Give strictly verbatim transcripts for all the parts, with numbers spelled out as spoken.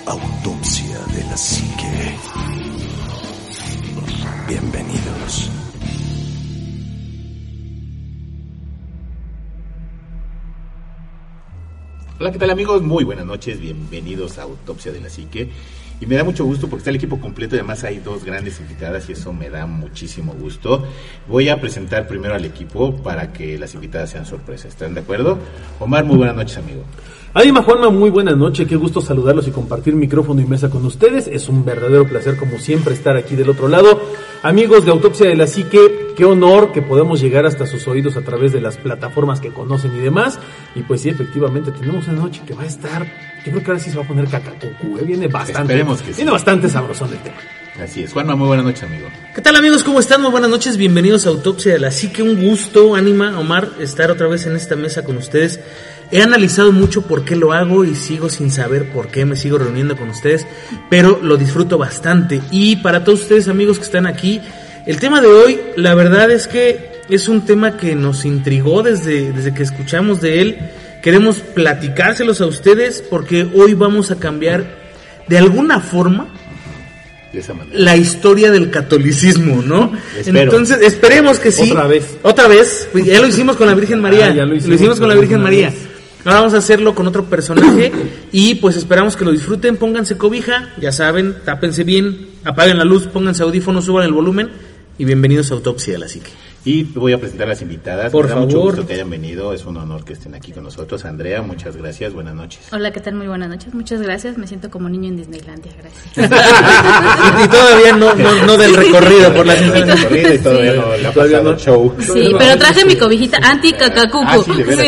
Autopsia de la Psique. Bienvenidos. Hola, ¿qué tal amigos? Muy buenas noches, bienvenidos a Autopsia de la Psique. Y me da mucho gusto porque está el equipo completo y además hay dos grandes invitadas y eso me da muchísimo gusto. Voy a presentar primero al equipo para que las invitadas sean sorpresas. ¿Están de acuerdo? Omar, muy buenas noches, amigo. Adima, Juanma, muy buenas noches, qué gusto saludarlos y compartir micrófono y mesa con ustedes. Es un verdadero placer, como siempre, estar aquí del otro lado. Amigos de Autopsia de la Psique, qué honor que podamos llegar hasta sus oídos a través de las plataformas que conocen y demás. Y pues sí, efectivamente, tenemos una noche que va a estar, yo creo que ahora sí se va a poner cacacucu, ¿eh? Viene bastante, Esperemos que sí. Viene bastante sabrosón el tema. Así es. Juanma, muy buenas noches, amigo. ¿Qué tal, amigos? ¿Cómo están? Muy buenas noches, bienvenidos a Autopsia de la Psique. Un gusto, Anima, Omar, estar otra vez en esta mesa con ustedes. He analizado mucho por qué lo hago y sigo sin saber por qué me sigo reuniendo con ustedes, pero lo disfruto bastante. Y para todos ustedes, amigos que están aquí, el tema de hoy, la verdad es que es un tema que nos intrigó desde, desde que escuchamos de él. Queremos platicárselos a ustedes porque hoy vamos a cambiar de alguna forma De esa manera. la historia del catolicismo, ¿no? Espero. Entonces, esperemos que sí. Otra vez. Otra vez. Pues ya lo hicimos con la Virgen María. Ah, ya lo lo hicimos hicimos con la Virgen una María. vez. Ahora vamos a hacerlo con otro personaje y pues esperamos que lo disfruten. Pónganse cobija, ya saben, tápense bien, apaguen la luz, pónganse audífonos, suban el volumen y bienvenidos a Autopsia de la Psique. Y voy a presentar a las invitadas. Por Me da mucho favor. gusto que hayan venido, es un honor que estén aquí con nosotros. Andrea, muchas gracias, buenas noches. Hola, ¿qué tal? Muy buenas noches. Muchas gracias. Me siento como niño en Disneylandia. Gracias. y, y todavía no, no, no del recorrido por la Recorrido y todavía no le ha pasado el show. Sí, pero traje mi cobijita anti-cacacucu. Ah, sí, de veras.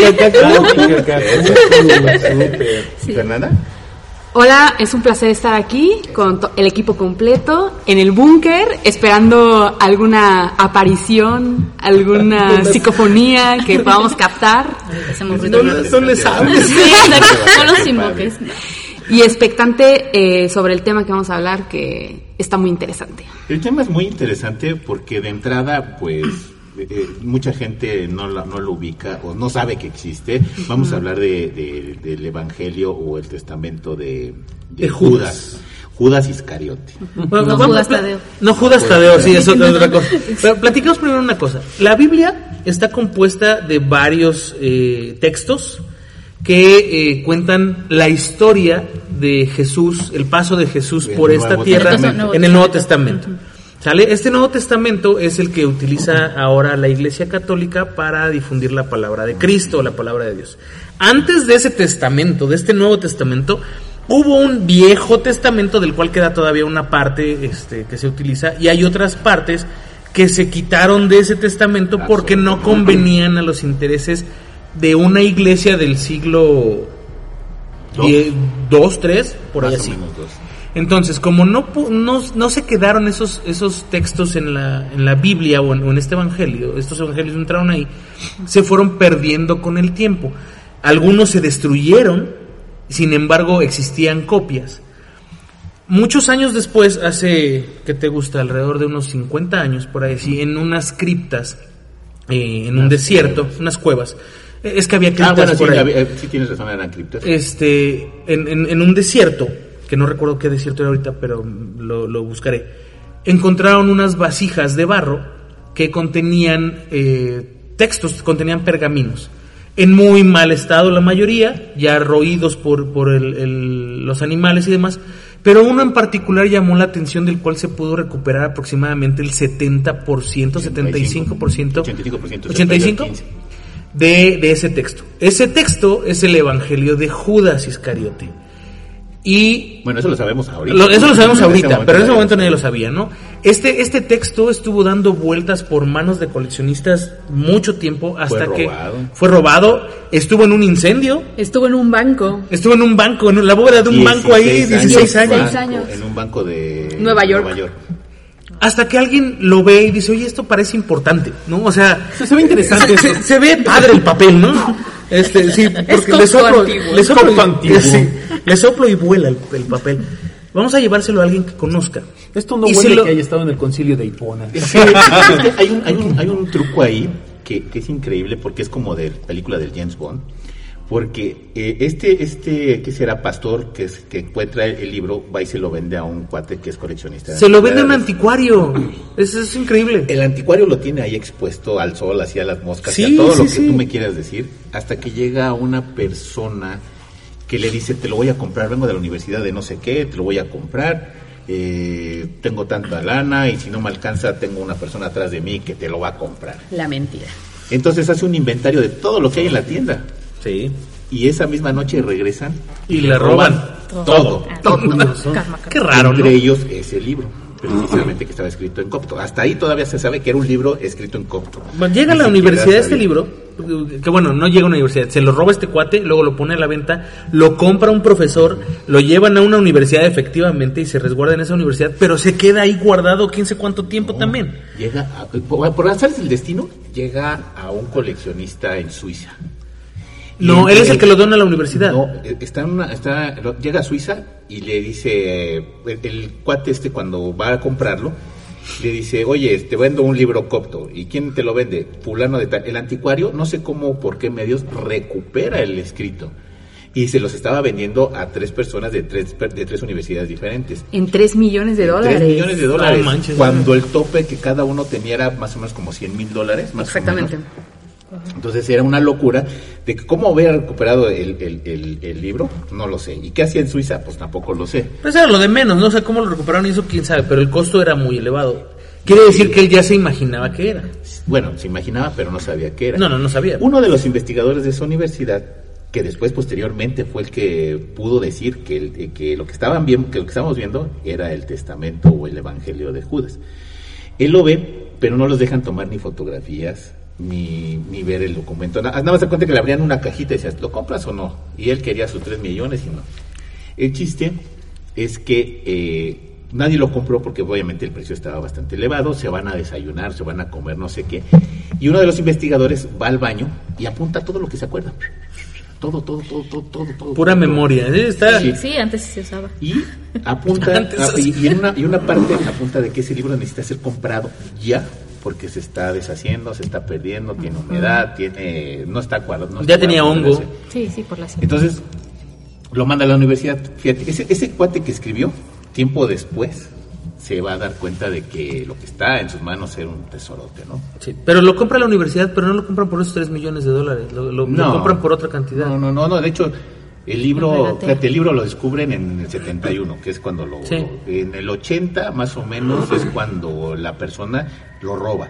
Súper. Sí. ¿Fernanda? Hola, es un placer estar aquí con to- el equipo completo en el búnker, esperando alguna aparición, alguna psicofonía que podamos captar Hacemos No, ruido. le- no le sabes. Sí, exacto. Son los invoques. y expectante eh, sobre el tema que vamos a hablar, que está muy interesante. El tema es muy interesante porque de entrada, pues, eh, mucha gente no, la, no lo ubica o no sabe que existe. Vamos a hablar de, de, del Evangelio o el Testamento de, de, De Judas. Judas. Judas Iscariote. Bueno, No vamos- Judas Tadeo. No Judas Tadeo, sí, eso es otra cosa. Pero platicamos primero una cosa. La Biblia está compuesta de varios eh, textos que eh, cuentan la historia de Jesús, el paso de Jesús El por Nuevo esta tierra Testamento. en el Nuevo Testamento. ¿Sale? Este Nuevo Testamento es el que utiliza ahora la Iglesia Católica para difundir la palabra de Cristo, la palabra de Dios. Antes de ese testamento, de este Nuevo Testamento, hubo un Viejo Testamento del cual queda todavía una parte este, que se utiliza, y hay otras partes que se quitaron de ese testamento porque no convenían a los intereses de una iglesia del siglo Dos. die- dos, tres, por ahí Más o así. menos dos. Entonces, como no, pu- no, no se quedaron esos, esos textos en la, en la Biblia o en, o en este evangelio, estos evangelios no entraron ahí, se fueron perdiendo con el tiempo. Algunos se destruyeron, sin embargo existían copias. Muchos años después, hace, ¿qué te gusta? Alrededor de unos cincuenta años, por ahí, sí, en unas criptas, eh, en un Unas desierto, cuevas. unas cuevas. Eh, Es que había criptas Ah, bueno, sí, por ahí. había- eh, sí tienes razón, eran criptas. Este, en, en, en un desierto, que no recuerdo qué desierto era ahorita, pero lo, lo buscaré, encontraron unas vasijas de barro que contenían eh, textos, contenían pergaminos, en muy mal estado la mayoría, ya roídos por, por el, el, los animales y demás, pero uno en particular llamó la atención, del cual se pudo recuperar aproximadamente el setenta por ciento, setenta y cinco por ciento, ochenta y cinco por ciento. ochenta y cinco por ciento de, de ese texto. Ese texto es el Evangelio de Judas Iscariote. Y Bueno, eso lo sabemos ahorita. lo- eso lo sabemos En ahorita, este momento pero en ese nadie momento lo nadie lo sabe. sabía, ¿no? Este, este texto estuvo dando vueltas por manos de coleccionistas mucho tiempo hasta Fue que robado. fue robado, estuvo en un incendio, Estuvo en un banco. estuvo en un banco, en la bóveda de un banco ahí, dieciséis años. dieciséis años. En un banco de Nueva York. Hasta que alguien lo ve y dice, oye, esto parece importante, ¿no? O sea, Se ve interesante. se, se ve padre el papel, ¿no? Este, sí, porque le soplo, antiguo. le soplo, Copto y, antiguo. sí, le soplo y vuela el, el papel. Vamos a llevárselo a alguien que conozca. Esto no Y huele se lo- que haya estado en el concilio de Hipona. Sí, es que hay un, hay un, hay un truco ahí que, que es increíble porque es como de película del James Bond. Porque eh, este, este, ¿qué será? Pastor que, es, que encuentra el, el libro, va y se lo vende a un cuate que es coleccionista. Se lo vende a un anticuario. Eso es increíble. El anticuario lo tiene ahí expuesto al sol, hacia las moscas, sí, y a todo sí, lo que sí. tú me quieras decir, hasta que llega una persona que le dice, te lo voy a comprar, vengo de la universidad de no sé qué, te lo voy a comprar, eh, tengo tanta lana, y si no me alcanza, tengo una persona atrás de mí que te lo va a comprar. La mentira. Entonces hace un inventario de todo lo que hay en la tienda. Sí. Y esa misma noche regresan Y le roban todo. Todo. Ah, Todo. Karma, karma. Qué raro, Entre ¿no? ellos ese libro, precisamente que estaba escrito en copto. Hasta ahí todavía se sabe que era un libro escrito en copto. Bueno, llega a Ni la siquiera universidad este sabía. libro, que bueno, no llega a una universidad, se lo roba este cuate, luego lo pone a la venta, lo compra un profesor, lo llevan a una universidad efectivamente y se resguarda en esa universidad, pero se queda ahí guardado quién sé cuánto tiempo No, también. Llega a, por, por azares del destino, llega a un coleccionista en Suiza. Y No, él entre- es el que lo dona a la universidad. No, está en una, está, lo- llega a Suiza y le dice, eh, el, el cuate este cuando va a comprarlo, le dice, oye, te vendo un libro copto. ¿Y quién te lo vende? Fulano de tal. El anticuario, no sé cómo, por qué medios, recupera el escrito. Y se los estaba vendiendo a tres personas de tres, de tres universidades diferentes. En tres millones de dólares. Tres millones de dólares. No manches. Cuando el tope que cada uno tenía era más o menos como cien mil dólares. Más Exactamente. O menos. Entonces era una locura de que cómo había recuperado el, el, el, el libro, no lo sé. ¿Y qué hacía en Suiza? Pues tampoco lo sé. Pues era lo de menos, no sé cómo lo recuperaron y eso quién sabe, pero el costo era muy elevado. Quiere decir que él ya se imaginaba que era. Bueno, se imaginaba, pero no sabía qué era. No, no, no sabía. Uno de los investigadores de esa universidad, que después posteriormente fue el que pudo decir que, el, que lo que estaban viendo, que lo que estábamos viendo era el testamento o el evangelio de Judas. Él lo ve, pero no los dejan tomar ni fotografías ni, ni ver el documento. Nada, nada más se cuenta que le abrían una cajita y decías, ¿lo compras o no? Y él quería sus tres millones y no. El chiste es que eh, nadie lo compró porque obviamente el precio estaba bastante elevado, se van a desayunar, se van a comer, no sé qué. Y uno de los investigadores va al baño y apunta todo lo que se acuerda. Todo, todo, todo, todo, todo. todo Pura todo. memoria. ¿eh? Está... Sí. Sí, antes sí se usaba. Y apunta, Antes a- así. y, y en una, y una parte apunta de que ese libro necesita ser comprado ya, porque se está deshaciendo, se está perdiendo, tiene humedad, tiene, no está cuadrado. No Ya está tenía cuadrado, hongo. no sé. Sí, sí, por la cinta. Entonces, lo manda a la universidad. Fíjate, ese, ese cuate que escribió, tiempo después, se va a dar cuenta de que lo que está en sus manos era un tesorote, ¿no? Sí, pero lo compra la universidad, pero no lo compran por esos tres millones de dólares, lo, lo- lo No. compran por otra cantidad. No, no, no, no, de hecho, el libro, Lo regatea. fíjate, el libro lo descubren en el setenta y uno, que es cuando lo, Sí. lo- en el ochenta más o menos es cuando la persona lo roba.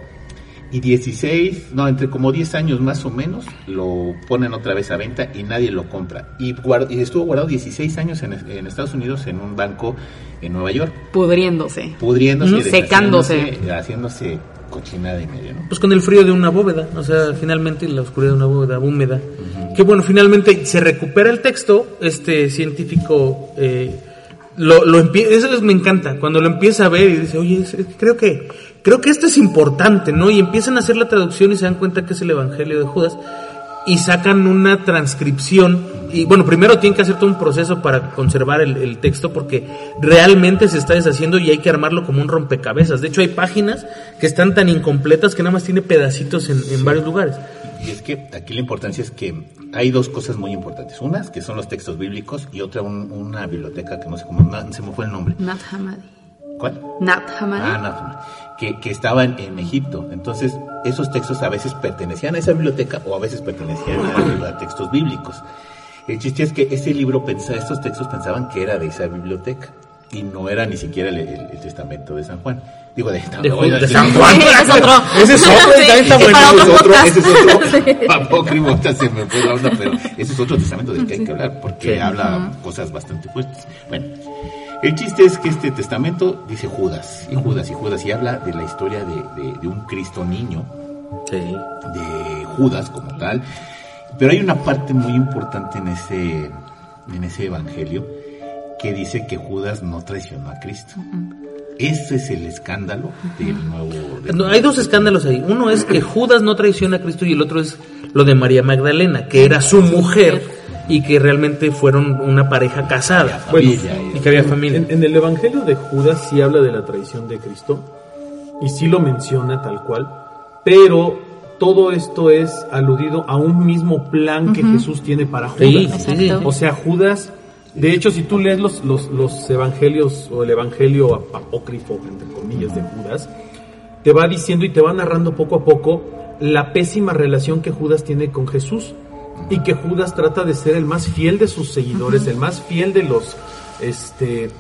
Y dieciséis, no, entre como diez años más o menos, lo ponen otra vez a venta y nadie lo compra. Y, guard- y estuvo guardado dieciséis años en, en Estados Unidos en un banco en Nueva York, Pudriéndose. pudriéndose, Ujú, secándose. deshaciéndose, haciéndose cochinada y media, ¿no? Pues con el frío de una bóveda, o sea, finalmente la oscuridad de una bóveda húmeda. Que bueno, finalmente se recupera el texto, este científico eh, lo, lo empie- eso es- me encanta, cuando lo empieza a ver y dice, oye, es- es- creo que creo que esto es importante, ¿no? Y empiezan a hacer la traducción y se dan cuenta que es el Evangelio de Judas y sacan una transcripción y bueno, primero tienen que hacer todo un proceso para conservar el, el texto porque realmente se está deshaciendo y hay que armarlo como un rompecabezas. De hecho hay páginas que están tan incompletas que nada más tiene pedacitos en, en varios lugares. Y es que aquí la importancia es que hay dos cosas muy importantes. Unas que son los textos bíblicos y otra un- una biblioteca que no sé cómo, no, se me fue el nombre. Nat Hammadi. ¿Cuál? Nat Hammadi. Ah, no, que, que estaba en, en Egipto. Entonces, esos textos a veces pertenecían a esa biblioteca o a veces pertenecían a, a textos bíblicos. El chiste es que ese libro, pensa, estos textos pensaban que era de esa biblioteca y no era ni siquiera el, el- el testamento de San Juan. Digo, de, De, oiga, de sí. San Juan. Ese es otro. Ese es otro, Sí, también está es bueno. para Ese otro es otro, podcast. ese es otro apócrifo, ahorita se me fue la onda, pero ese es otro testamento del que hay que hablar, porque Sí. habla cosas bastante fuertes. Bueno, el chiste es que este testamento dice Judas, y Judas, y Judas, y habla de la historia de, de, de un Cristo niño, Sí. de Judas como tal, pero hay una parte muy importante en ese, en ese evangelio que dice que Judas no traicionó a Cristo. Ese es el escándalo del nuevo... del No, nuevo hay dos escándalos ahí. Uno es que Judas no traiciona a Cristo y el otro es lo de María Magdalena, que era su mujer y que realmente fueron una pareja casada. Bueno, y que había familia. En, en el Evangelio de Judas sí habla de la traición de Cristo y sí lo menciona tal cual, pero todo esto es aludido a un mismo plan que uh-huh. Jesús tiene para Judas. Sí, sí. O sea, Judas, de hecho, si tú lees los, los, los evangelios o el evangelio apócrifo, entre comillas, de Judas, te va diciendo y te va narrando poco a poco la pésima relación que Judas tiene con Jesús y que Judas trata de ser el más fiel de sus seguidores, uh-huh. el más fiel de los este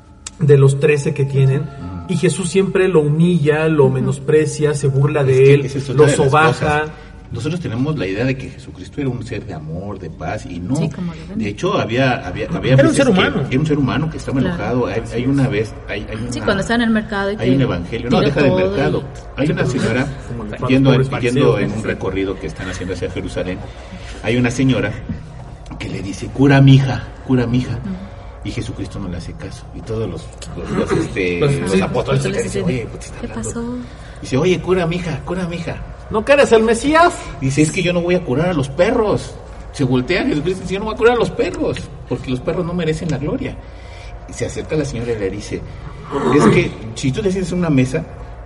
de los trece que tienen, y Jesús siempre lo humilla, lo uh-huh. menosprecia, se burla de es él, que es lo sobaja. Nosotros tenemos la idea de que Jesucristo era un ser de amor, de paz, y no. Sí, de hecho, había, había, había era un ser humano. Era un ser humano que estaba claro. enojado. Hay, hay una vez, hay, hay una, sí, cuando está en el mercado. Y hay un evangelio, no, deja del mercado. Y... Hay una señora yendo, yendo en un recorrido que están haciendo hacia Jerusalén. Hay una señora que le dice, cura mija, cura mija. Uh-huh. Y Jesucristo no le hace caso. Y todos los, los, los, este, los sí, apóstoles le dicen, oye, pues, ¿qué pasó? Dice, oye, cura mija, cura mija. ¿No que eres el Mesías? Dice, es que yo no voy a curar a los perros. Se voltea Jesucristo y dice, yo no voy a curar a los perros, porque los perros no merecen la gloria. Y se acerca a la señora y le dice, es que si tú decides una mesa,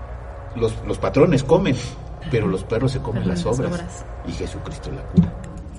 los, los patrones comen, pero los perros se comen las sobras. sobras. Y Jesucristo la cura.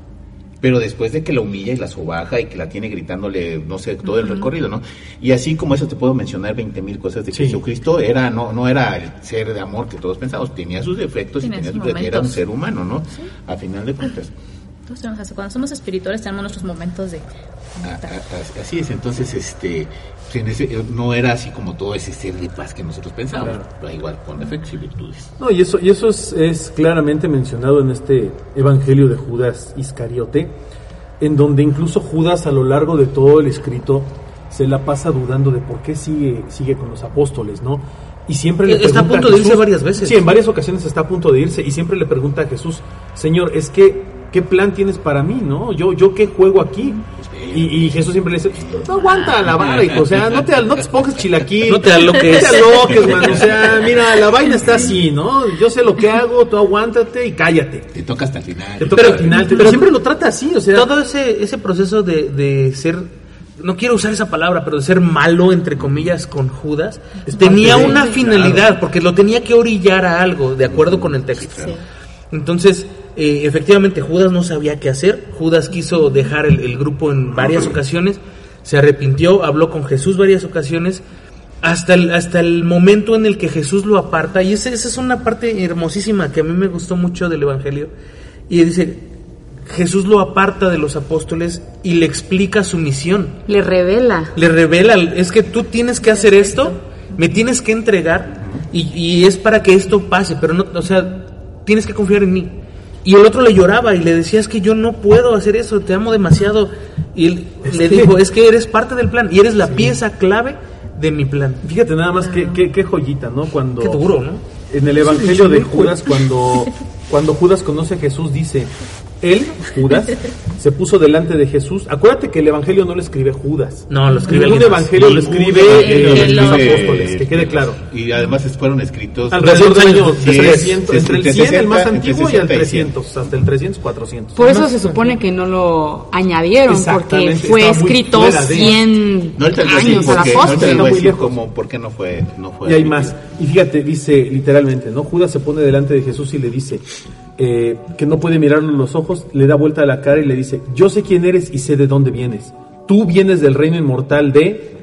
Pero después de que la humilla y la sobaja y que la tiene gritándole, no sé, todo el recorrido, ¿no? Y así como eso te puedo mencionar veinte mil cosas de que sí. Jesucristo era, no, no era el ser de amor que todos pensamos, tenía sus defectos tenía y tenía sus defectos, era un ser humano, ¿no? Sí. A final de cuentas. Entonces, cuando somos espirituales tenemos nuestros momentos de... A, a, así es, entonces, este, en ese, no era así como todo ese ser de paz que nosotros pensamos, claro. Pero igual con defectos y virtudes. No, y eso, y eso es, es claramente mencionado en este evangelio de Judas Iscariote, en donde incluso Judas a lo largo de todo el escrito se la pasa dudando de por qué sigue, sigue con los apóstoles, ¿no? Y siempre le está a punto a Jesús, de irse varias veces. Sí, en varias ocasiones está a punto de irse y siempre le pregunta a Jesús, Señor, es que ¿qué plan tienes para mí, no? Yo, yo qué juego aquí. Y, y Jesús siempre le dice, no aguanta la vara, hijo, o sea, no te, no te pongas chilaquil. No te aloques. No te aloques, man, o sea, mira, la vaina está así, ¿no? Yo sé lo que hago, tú aguántate y cállate. Te toca hasta el final. Te toca pero, al final, pero pero siempre lo trata así, o sea. Todo ese, ese proceso de, de ser, no quiero usar esa palabra, pero de ser malo, entre comillas, con Judas, tenía una finalidad, claro. Porque lo tenía que orillar a algo, de acuerdo con el texto. Sí. Entonces, eh, efectivamente, Judas no sabía qué hacer. Judas quiso dejar el, el grupo en varias ocasiones, se arrepintió, habló con Jesús varias ocasiones, hasta el, hasta el momento en el que Jesús lo aparta. Y esa, esa es una parte hermosísima que a mí me gustó mucho del Evangelio. Y dice, Jesús lo aparta de los apóstoles y le explica su misión. Le revela. Le revela, es que tú tienes que hacer esto, me tienes que entregar, y, y es para que esto pase, pero no, o sea, tienes que confiar en mí. Y el otro le lloraba y le decía, es que yo no puedo hacer eso, te amo demasiado. Y él es le que... dijo, es que eres parte del plan y eres la sí. pieza clave de mi plan. Fíjate nada más qué, qué, qué joyita, ¿no? Cuando qué duro, ¿no? En el evangelio de Judas, cuando, cuando Judas conoce a Jesús, dice, él, Judas, se puso delante de Jesús. Acuérdate que el evangelio no lo escribe Judas. No, lo escribe Ningún evangelio lo escribe eh, los apóstoles, que quede claro. Y además fueron escritos alrededor del año trescientos, entre el cien, el más antiguo, y el trescientos, hasta el trescientos, cuatrocientos. Por eso se supone que no lo añadieron, porque fue escrito cien no años a la postre. No muy lejos. Como, ¿por qué no fue, no fue y hay más. Y fíjate, dice literalmente, ¿no? Judas se pone delante de Jesús y le dice eh, que no puede mirarlo en los ojos, le da vuelta a la cara y le dice, yo sé quién eres y sé de dónde vienes. Tú vienes del reino inmortal de...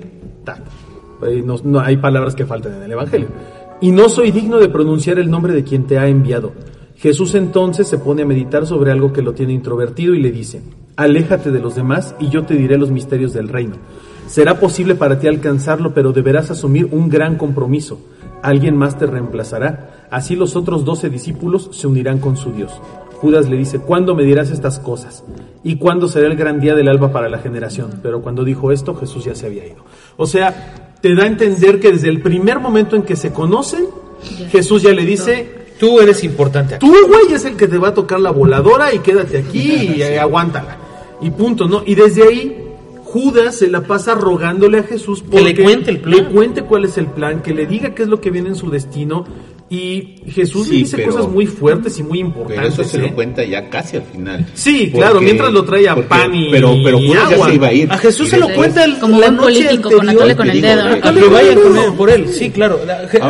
Eh, no, no hay palabras que faltan en el evangelio. Y no soy digno de pronunciar el nombre de quien te ha enviado. Jesús entonces se pone a meditar sobre algo que lo tiene introvertido y le dice, aléjate de los demás y yo te diré los misterios del reino. Será posible para ti alcanzarlo, pero deberás asumir un gran compromiso. Alguien más te reemplazará. Así los otros doce discípulos se unirán con su Dios. Judas le dice, ¿cuándo me dirás estas cosas? ¿Y cuándo será el gran día del alba para la generación? Pero cuando dijo esto, Jesús ya se había ido. O sea, te da a entender que desde el primer momento en que se conocen, Jesús ya le dice, tú eres importante aquí. Tú, güey, es el que te va a tocar la voladora y quédate aquí y eh, aguántala. Y punto, ¿no? Y desde ahí, Judas se la pasa rogándole a Jesús porque que le cuente el plan. Le cuente cuál es el plan, que le diga qué es lo que viene en su destino. Y Jesús sí, le dice pero, cosas muy fuertes y muy importantes. Pero eso se ¿eh? lo cuenta ya casi al final. Sí, porque, claro, mientras lo trae a porque, pan y Pero, pero Judas agua. Ya se iba a ir. A Jesús se lo cuenta el, como la un noche político anterior, con atole con el dedo. A que vayan con él, por él, sí, claro. Ahora,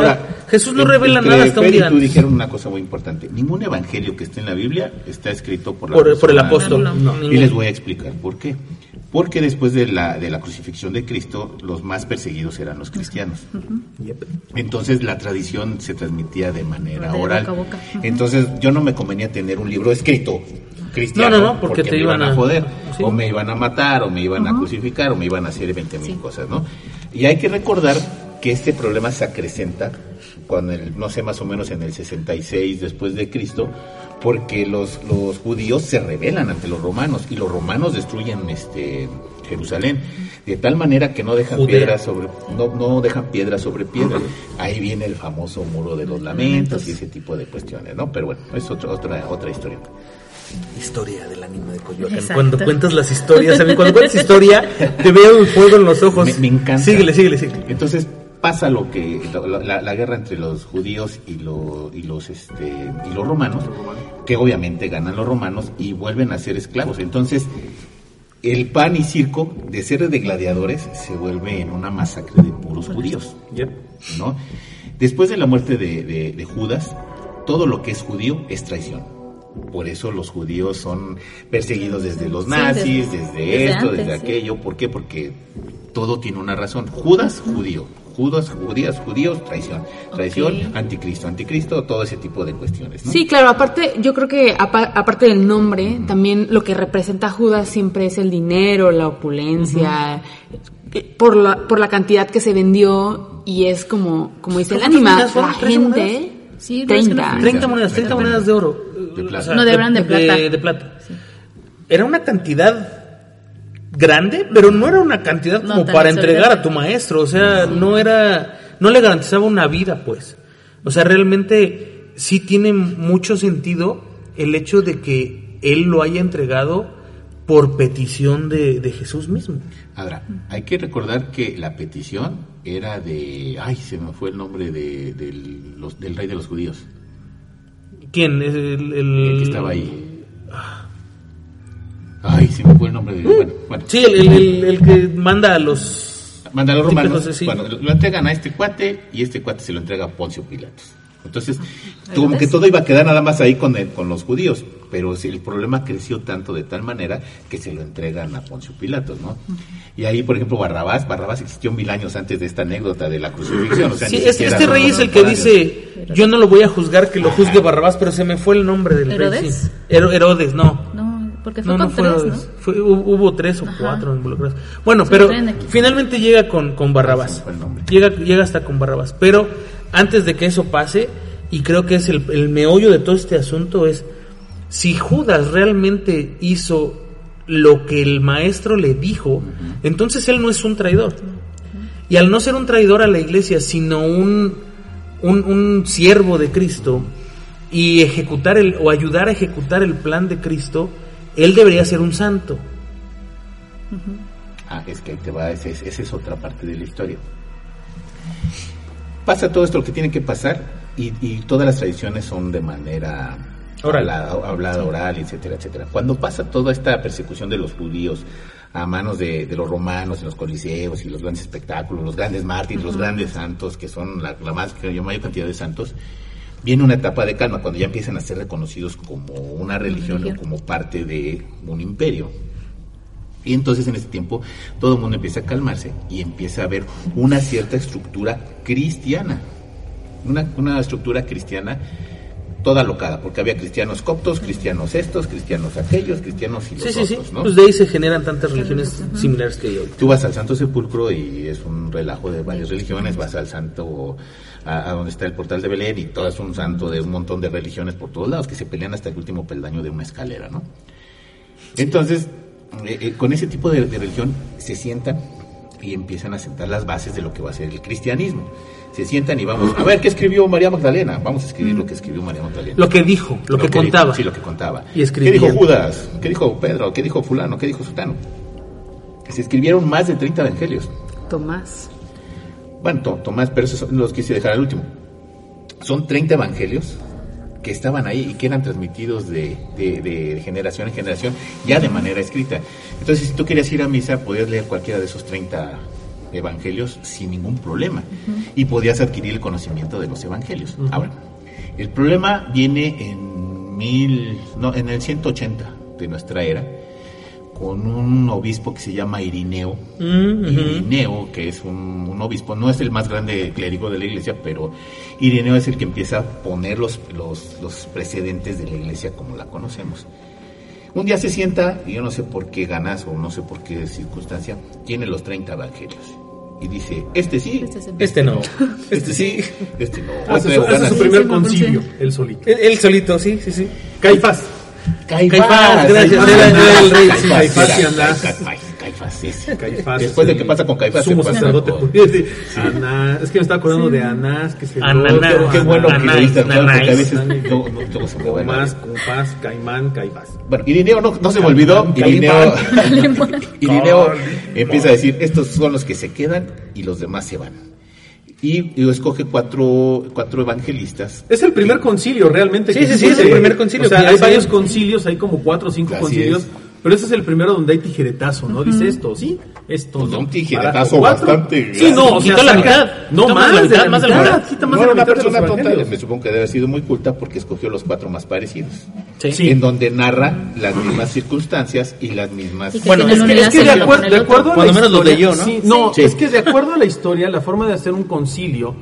Jesús no revela Entre nada hasta un Fer y día tú antes. dijeron una cosa muy importante. Ningún evangelio que esté en la Biblia está escrito por, la Por, por el persona, apóstol. No, No, Y ninguno. les voy a explicar por qué. Porque después de la, de la crucifixión de Cristo, los más perseguidos eran los cristianos. Yep. Entonces la tradición se transmitía de manera De oral. boca a boca. Ujú. Entonces yo no me convenía tener un libro escrito cristiano, No, no, no, porque te me iban iban a a- joder, sí. o me iban a matar, o me iban a crucificar, o me iban a hacer veinte mil cosas, ¿no? Y hay que recordar que este problema se acrecenta cuando, el, no sé, más o menos en el sesenta y seis después de Cristo, porque los, los judíos se rebelan ante los romanos, y los romanos destruyen este Jerusalén, de tal manera que no dejan Judea. piedra sobre no, no dejan piedra sobre piedra. Ahí viene el famoso muro de los lamentos y ese tipo de cuestiones, ¿no? Pero bueno, es otra otra otra historia. Historia del ánimo de Coyoacán. Exacto. Cuando cuentas las historias, a mí cuando cuentas historia, te veo el fuego en los ojos. Me, me encanta. Síguele, síguele, síguele. Entonces pasa lo que la, la- la guerra entre los judíos y, lo- y los este y los romanos, que obviamente ganan los romanos y vuelven a ser esclavos. Entonces el pan y circo de ser de gladiadores se vuelve en una masacre de puros judíos, Yep. ¿no? Después de la muerte de, de- de Judas, todo lo que es judío es traición. Por eso los judíos son perseguidos desde los Sí, nazis, desde- desde, desde esto, antes, desde sí. aquello. ¿Por qué? Porque todo tiene una razón. Judas, judío. Judas, judías, judíos, traición. Traición, Ok. anticristo, anticristo, todo ese tipo de cuestiones, ¿no? Sí, claro, aparte, yo creo que apa- aparte del nombre, también lo que representa a Judas siempre es el dinero, la opulencia, eh, por la, por la cantidad que se vendió, y es como, como dice el ¿Cuántas ánima, monedas fueron? la ¿treinta monedas? gente, Sí, treinta. treinta monedas, treinta monedas de oro. De plata. O sea, No, de eran de plata. De, de plata. Era una cantidad grande, pero no era una cantidad No como tan para entregar exorbitante. a tu maestro. O sea, no era, no le garantizaba una vida, pues. O sea, realmente sí tiene mucho sentido el hecho de que él lo haya entregado por petición de, de Jesús mismo. Ahora, hay que recordar que la petición era de... Ay, se me fue el nombre de, del, los- del rey de los judíos. ¿Quién? El, el, El que estaba ahí. Ay, se me fue el nombre de... Bueno, bueno. Sí, el, el, el- el que manda a los... Manda a los romanos, Entonces, sí. bueno, lo lo entregan a este cuate y este cuate se lo entrega a Poncio Pilatos. Entonces, Ah, como ¿ves? que todo iba a quedar nada más ahí con, el- con los judíos, pero sí, el problema creció tanto de tal manera que se lo entregan a Poncio Pilatos, ¿no? Y ahí, por ejemplo, Barrabás, Barrabás existió mil años antes de esta anécdota de la crucifixión. O sea, Sí, ni este, siquiera este son rey es el que contemporáneos. dice, yo no lo voy a juzgar, que lo juzgue Barrabás, pero se me fue el nombre del rey. ¿Herodes? Sí. Hero- Herodes, no. No, porque fue No, no con fue tres, Herodes. ¿no? Fue- hubo, hubo tres o Ajá. cuatro involucrados. Bueno, Se pero me traen aquí. finalmente llega con, con Se Barrabás. me fue el nombre. Llega, llega hasta con Barrabás. Pero antes de que eso pase, y creo que es el, el meollo de todo este asunto, es si Judas realmente hizo lo que el maestro le dijo, entonces él no es un traidor. Y al no ser un traidor a la iglesia, sino un, un, un siervo de Cristo, y ejecutar el, o ayudar a ejecutar el plan de Cristo, él debería ser un santo. Ah, es que ahí te va, esa es, esa es otra parte de la historia. Pasa todo esto lo que tiene que pasar y, y todas las tradiciones son de manera Oral. hablada, hablada, oral, etcétera, etcétera. Cuando pasa toda esta persecución de los judíos a manos de, de los romanos en los coliseos y los grandes espectáculos, los grandes mártires, los grandes santos, que son la, la más, la mayor cantidad de santos, viene una etapa de calma cuando ya empiezan a ser reconocidos como una religión o como parte de un imperio. Y entonces en ese tiempo todo el mundo empieza a calmarse y empieza a haber una cierta estructura cristiana, una, una estructura cristiana toda locada, porque había cristianos coptos, cristianos estos, cristianos aquellos, cristianos y los Sí, sí, sí. otros, ¿no? Pues de ahí se generan tantas religiones similares que hay hoy. Tú vas al Santo Sepulcro y es un relajo de varias religiones, vas al Santo, a, a donde está el portal de Belén y todo es un santo de un montón de religiones por todos lados que se pelean hasta el último peldaño de una escalera, ¿no? Entonces, eh, eh, con ese tipo de, de religión se sientan y empiezan a sentar las bases de lo que va a ser el cristianismo. Se sientan y vamos, a ver, ¿qué escribió María Magdalena? Vamos a escribir lo que escribió María Magdalena. Lo que dijo, lo, que, dijo, contaba. sí, lo que contaba. Y escribían. ¿Qué dijo Judas? ¿Qué dijo Pedro? ¿Qué dijo fulano? ¿Qué dijo sutano? Se escribieron más de treinta evangelios. Tomás. Bueno, to- Tomás, pero esos son los quise dejar al último. Son treinta evangelios que estaban ahí y que eran transmitidos de, de, de generación en generación, ya de manera escrita. Entonces, si tú querías ir a misa, podías leer cualquiera de esos treinta evangelios sin ningún problema uh-huh. y podías adquirir el conocimiento de los evangelios. Uh-huh. Ahora, el problema viene en mil, no, en el ciento ochenta de nuestra era, con un obispo que se llama Irineo. Uh-huh. Irineo, que es un, un obispo, no es el más grande clérigo de la iglesia, pero Irineo es el que empieza a poner los, los, los precedentes de la iglesia como la conocemos. Un día se sienta, y yo no sé por qué ganas o no sé por qué circunstancia, tiene los treinta evangelios. Y dice, este sí, este, este no, este sí, este no. Ah, ese es su primer concilio, él solito. Él, él solito, sí, sí, sí. Caifás. Caifás, Caifás, gracias. Era el rey. Caifás y Anás. Caifás, sí. Caifás. Después de qué pasa con Caifás, sumo se pasa sacerdote con... judío. Sí. Anás. Es que me estaba acordando sí. de Anás, que se Ananás. Qué bueno que lo viste, claro, porque a veces no, no, no se me va. Más, Compás, Caimán, Caifás. Bueno, Irineo no, no se me olvidó. Irineo, Irineo empieza a decir, estos son los que se quedan y los demás se van. Y, y escoge cuatro, cuatro evangelistas. Es el primer concilio realmente. Sí, sí, sí, es el primer concilio. O sea, hay varios concilios, hay como cuatro o cinco Así concilios. Es. Pero ese es el primero donde hay tijeretazo, ¿no? Uh-huh. Dice esto, ¿sí? Esto. Pues ¿no? un tijeretazo bastante. Sí, no, o sea, quitó la mitad. No, quitó más, la de mitad, la más de la mitad. mitad. Quita más No, de la una mitad de los persona tonta, evangelios. me supongo que debe haber sido muy culta porque escogió los cuatro más parecidos. Sí. Sí. En donde narra las mismas circunstancias y las mismas... Y que Bueno, es tienen que, un es que de enlace acuerdo, con de el acuerdo a la Cuando menos lo historia, leyó, ¿no? sí, no, Sí. es que de acuerdo a la historia, la forma de hacer un concilio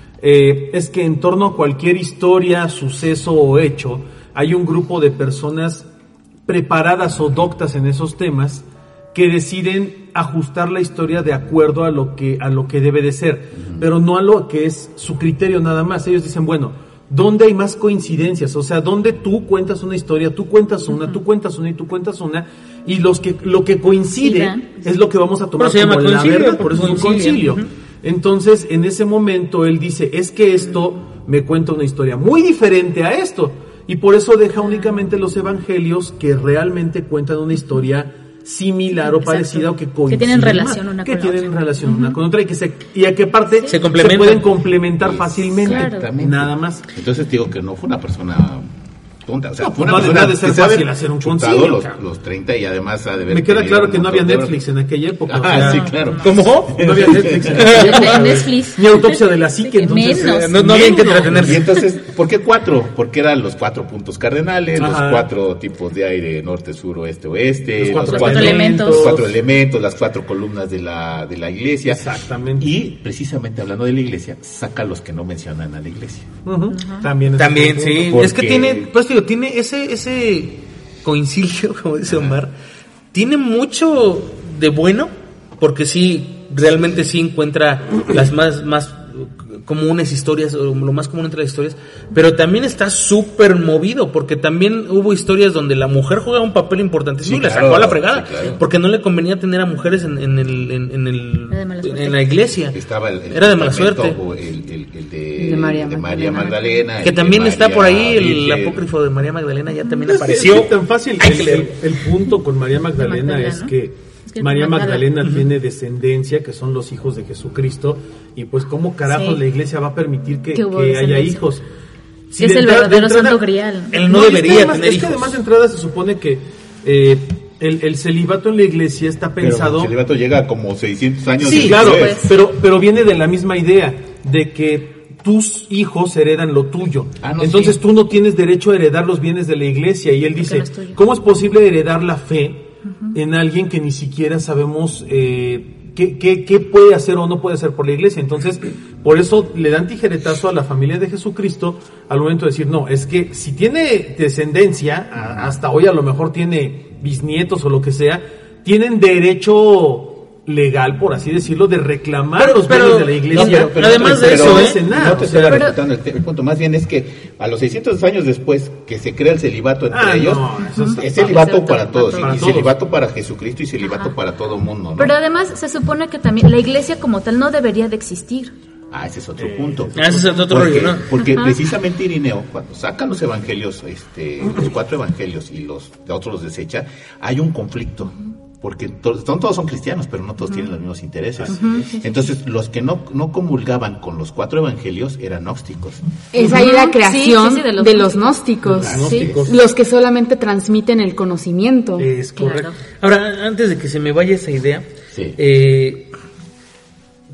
eh, es que en torno a cualquier historia, suceso o hecho, hay un grupo de personas preparadas o doctas en esos temas que deciden ajustar la historia de acuerdo a lo que a lo que debe de ser, uh-huh. pero no a lo que es su criterio nada más. Ellos dicen, bueno, ¿dónde hay más coincidencias? O sea, ¿dónde tú cuentas una historia, tú cuentas una, uh-huh. tú cuentas una y tú cuentas una, y los que lo que coincide sí, es lo que vamos a tomar como la concilio, verdad, por eso es un concilio. Uh-huh. Entonces, en ese momento él dice, es que esto me cuenta una historia muy diferente a esto, y por eso deja únicamente los evangelios que realmente cuentan una historia similar o parecida o que coinciden, que tienen relación una que con tienen otra. relación una uh-huh. con otra y que se y a qué parte se, se, complementan. pueden complementar fácilmente, claro. nada más. Entonces digo que no fue una persona tonta, o sea, no, fue no una debe persona de ser que fácil hacer un concilio, los, claro. los treinta y además ha de haber me queda tenido claro un que no había montón de Netflix en aquella época. Ah, o sea, sí, claro. ¿Cómo? No había Netflix en aquella época. Netflix. Ni autopsia de la psique, entonces Menos. No, no había que Y entretenerse. entonces, ¿por qué cuatro? Porque eran los cuatro puntos cardenales, Ajá. los cuatro tipos de aire, norte, sur, oeste, oeste, Los cuatro, Los cuatro elementos. los cuatro elementos, las cuatro columnas de la, de la iglesia. Exactamente. Y precisamente hablando de la iglesia, saca los que no mencionan a la iglesia. Uh-huh. También, es También, un sí. punto. Porque- Es que tiene, pues digo, tiene ese, ese concilio, como dice Omar, tiene mucho de bueno, porque sí, realmente sí encuentra las más, más comunes historias, o lo más común entre las historias, pero también está súper movido, porque también hubo historias donde la mujer jugaba un papel importantísimo Sí, y la claro, sacó a la fregada, sí, claro. porque no le convenía tener a mujeres en, en el, en, en el, Era de mala suerte. en la iglesia. Estaba el, el Era de mala testamento, suerte. o El, el, el de, El de María de Magdalena. Magdalena. Que el de también está por ahí el Virgen. apócrifo de María Magdalena, ya también Es que- apareció. es que tan fácil. Hay El, que leerlo. el- el punto con María Magdalena, Magdalena, es ¿no? que Es que María Magdalena. Magdalena tiene descendencia, que son los hijos de Jesucristo, y pues cómo carajos Sí. la iglesia va a permitir que, Que hubo que haya descendencia. hijos. Si Es de el entrada- verdadero de entrada- santo grial. Él no es que debería además- tener es que hijos. además de entrada se supone que eh, el, el celibato en la iglesia está Pero pensado... el celibato llega como seiscientos años Sí, después. claro, pues. pero, pero viene de la misma idea, de que tus hijos heredan lo tuyo. Ah, no, Entonces sí. tú no tienes derecho a heredar los bienes de la iglesia. Y él dice, no es tuyo. ¿cómo es posible heredar la fe en alguien que ni siquiera sabemos eh, qué, qué, qué puede hacer o no puede hacer por la iglesia? Entonces, por eso le dan tijeretazo a la familia de Jesucristo al momento de decir, no, es que si tiene descendencia, a- hasta hoy a lo mejor tiene bisnietos o lo que sea, tienen derecho legal, por así decirlo, de reclamar Pero- los pero- bienes de la iglesia. no, pero además de pero eso, no ¿eh? te- nada, no o te sea, estoy pero- refutando el, te- el punto, más bien es que a los seiscientos años después que se crea el celibato entre Ah, ellos, no, eso es- es celibato Exacto, para todos, para y todos. celibato para Jesucristo y celibato Ajá. para todo mundo, ¿no? Pero además se supone que también la iglesia como tal no debería de existir. Ah, ese es otro punto. Ah, ese es otro Porque, rollo, ¿no? porque Ajá. precisamente Irineo, cuando sacan los evangelios, este, los cuatro evangelios y los de otros los desecha, hay un conflicto. Porque to- son, todos son cristianos, pero no todos tienen los mismos intereses. Entonces, los que no, no comulgaban con los cuatro evangelios eran gnósticos. Es ahí la Ujú. creación Sí, sí, sí, de de los, los gnósticos, Los gnósticos. los que solamente transmiten el conocimiento. Es correcto. Claro. Ahora, antes de que se me vaya esa idea, Sí. eh,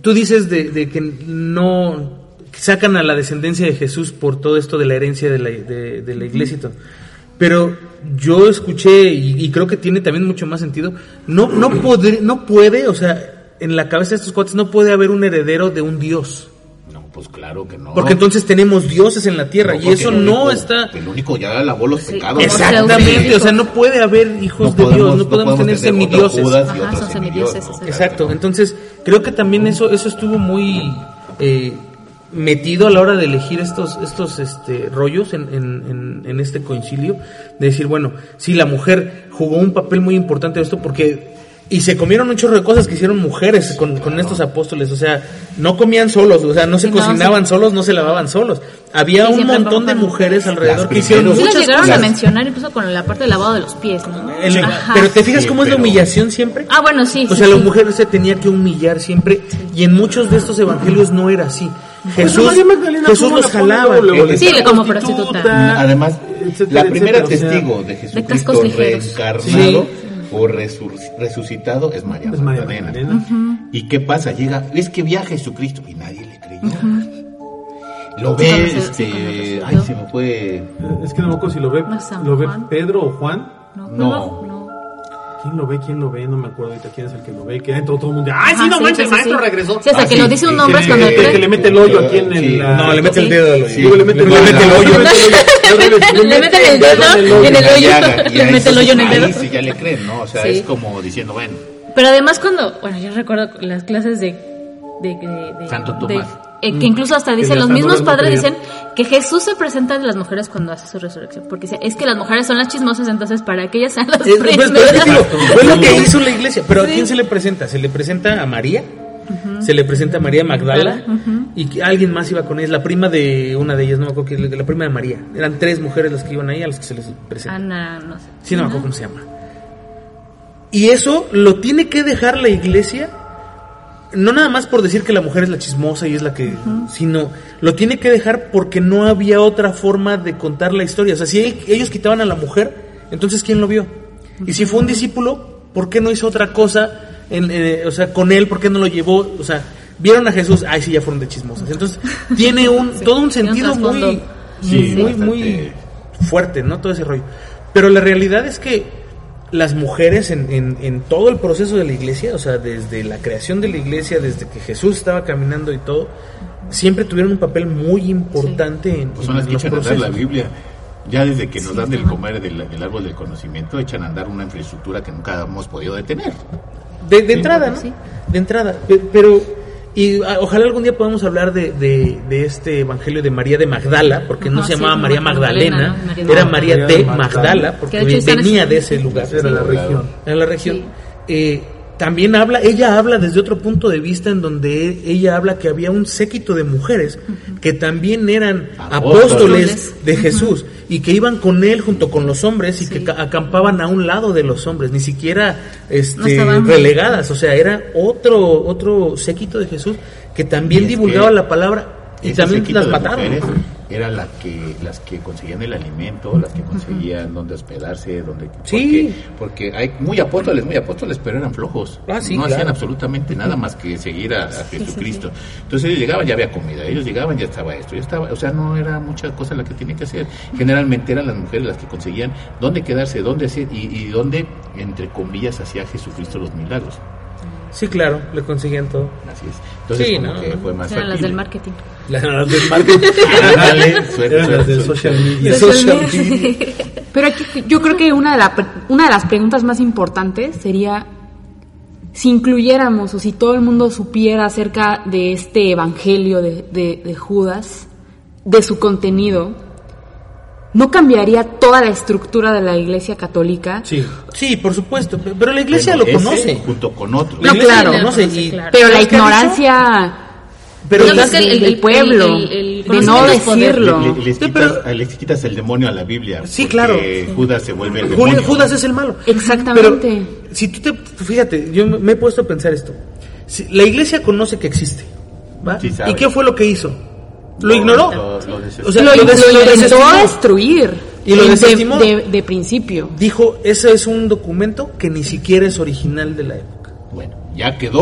tú dices de, de que no sacan a la descendencia de Jesús por todo esto de la herencia de la, de, de la iglesia y todo. Pero yo escuché, y, y creo que tiene también mucho más sentido, no, no, podré, no puede, o sea, en la cabeza de estos cuates no puede haber un heredero de un dios. No, pues claro que no. Porque entonces tenemos dioses en la tierra, No, y eso el no único- está... El único ya lavó los Sí, pecados. como Exactamente, o sea, no puede haber hijos de Dios, no podemos tener otro semidioses. Judas y Ajá, otro son semidios, semidioses, ¿no? exacto. Exacto, Claro que no. entonces creo que también eso eso estuvo muy eh, metido a la hora de elegir estos estos este rollos en, en, en, en este concilio, de decir, bueno, sí, la mujer jugó un papel muy importante en esto porque... Y se comieron un chorro de cosas que hicieron mujeres con, con estos apóstoles, o sea, no comían solos, o sea, no se No, cocinaban sí. solos, no se lavaban solos. Había Sí, un siempre montón de ropan mujeres mujeres. alrededor Las que hicieron primeros- Sí muchas lo llegaron cosas. a mencionar incluso con la parte del lavado de los pies, ¿no? El- Ajá. pero te fijas Sí, cómo es la pero- humillación siempre. Ah, bueno, sí. O sí, sea, la sí. mujer se tenía que humillar siempre, y en muchos de estos evangelios no era así. Jesús, María Magdalena, Jesús ¿cómo los la pone jalaba. luego, luego? Eh, Sí, Esta como prostituta, prostituta. Además, etcétera, la primera etcétera, o sea, testigo de Jesucristo cascos ligeros. reencarnado o resur- resucitado es María Es María Magdalena. Magdalena. ¿Y qué pasa? Llega, es que viaja Jesucristo y nadie le creyó. Lo Sí, ve, conoce- sí, este, conoce- ay, no. se me fue. Es que no me acuerdo si lo ve, ¿No es San lo ve Juan? Pedro o Juan. No, No. no, no. ¿Quién lo ve? ¿Quién lo ve? No me acuerdo ahorita quién es el que lo ve. Que dentro todo el mundo. ¡Ay, sí, Ajá, no sí, manches, sí, el sí, maestro sí. regresó! Sí, hasta Ah, que sí, nos dice un que- nombre es cuando que, cree. que le mete el hoyo aquí en Sí. el. la- No, le mete el Sí. dedo. al- Sí. Luego le mete el Le hoyo. mete el hoyo. Le meten el dedo en el La hoyo, llaga, y le ahí mete el sí- hoyo en el ahí dedo. sí ya le creen, ¿no? O sea, Sí. es como diciendo, bueno, Pero además cuando, bueno, yo recuerdo las clases de... de, de- de- Santo de- Tomás. eh, que incluso hasta dicen, ya los están mismos orando por padres ello. dicen que Jesús se presenta ante las mujeres cuando hace su resurrección. Porque dice, es que las mujeres son las chismosas, entonces para que ellas sean las Es, pues, primeras. pero es que digo, fue lo que Sí. hizo la iglesia. Pero ¿a Sí. quién se le presenta? Se le presenta a María, se le presenta a María Magdala, y que alguien más iba con ella, la prima de una de ellas, no me acuerdo, que la prima de María. Eran tres mujeres las que iban ahí a las que se les presenta. Ana, no sé. Sí, no me acuerdo cómo se llama. Y eso lo tiene que dejar la iglesia, no nada más por decir que la mujer es la chismosa y es la que, sino lo tiene que dejar porque no había otra forma de contar la historia. O sea, si él- ellos quitaban a la mujer, entonces ¿quién lo vio? Y si fue un discípulo, ¿por qué no hizo otra cosa? En, eh, o sea, con él, ¿por qué no lo llevó? O sea, vieron a Jesús, ay, sí, ya fueron de chismosas. Entonces, tiene un todo un tiene un sentido muy, trasfondo. Sí, muy, bastante. muy fuerte, ¿no? Todo ese rollo. Pero la realidad es que las mujeres en, en, en todo el proceso de la iglesia, o sea, desde la creación de la iglesia, desde que Jesús estaba caminando y todo, siempre tuvieron un papel muy importante en, pues son las en que los echan a andar la procesos. Biblia. Ya desde que nos Sí, dan del está comer del, del árbol del conocimiento, echan a andar una infraestructura que nunca hemos podido detener. De, de entrada, ¿no? Sí. De entrada. Pe- Pero, y a- ojalá algún día podamos hablar de, de, de este evangelio de María de Magdala, porque no Ajá, se sí, llamaba como María Magdalena, Magdalena, ¿no? María era de María Magdalena. de Magdalena. Magdala, porque Que de hecho está en venía ese- de ese lugar. Era la región. En la región. Sí. Eh, también habla, ella habla desde otro punto de vista en donde e- ella habla que había un séquito de mujeres que también eran Apóstoles. apóstoles de Jesús y que iban con él junto con los hombres y Sí. que ca- acampaban a un lado de los hombres, ni siquiera No este, estaban- relegadas, o sea, era otro otro séquito de Jesús que también Y es divulgaba que la palabra y Ese también séquito las de mataron. mujeres eran la que, las que conseguían el alimento, las que conseguían dónde hospedarse, dónde... Sí. Porque, porque hay muy apóstoles, muy apóstoles, pero eran flojos. Ah, sí, no hacían claro. absolutamente nada más que seguir a, a Jesucristo. Entonces ellos llegaban, ya había comida, ellos llegaban, ya estaba esto, ya estaba... O sea, no era mucha cosa la que tenía que hacer. Generalmente eran las mujeres las que conseguían dónde quedarse, dónde hacer y, y dónde, entre comillas, hacía Jesucristo los milagros. Sí, claro, le conseguían todo. Así es. Entonces Sí, como ¿no? que fue más Eran las factible. del marketing. Las, las del marketing. Ándale, suerte, Eran las suerte, del suerte. social media. De social media. Pero aquí yo creo que una de, la, pre- una de las preguntas más importantes sería si incluyéramos o si todo el mundo supiera acerca de este evangelio de, de, de Judas, de su contenido, ¿no cambiaría toda la estructura de la Iglesia Católica? Sí. Sí, por supuesto, pero la iglesia Bueno, lo ese conoce. junto con otros. La No, iglesia claro, lo conoce conoce, y claro. Pero la ¿sabes qué ha dicho? ignorancia Pero No, la- es que el- del el- pueblo, el- el de no conocimiento es poder. decirlo. Le- le- les, Sí, quitas, pero- les quitas el demonio a la Biblia. Sí, porque claro. Judas se vuelve el Julio- demonio. Judas es el malo. Exactamente. Pero si tú te fíjate, yo me me he puesto a pensar esto. Si, la iglesia conoce que existe, ¿va? Sí, sabe. ¿Y qué fue lo que hizo? Lo Lo- ignoró. lo- lo desestimó. O sea, lo, lo des- lo lo intentó desestimó. destruir Y lo de- desestimó. de, de principio. Dijo, ese es un documento que ni siquiera es original de la época. Bueno, ya quedó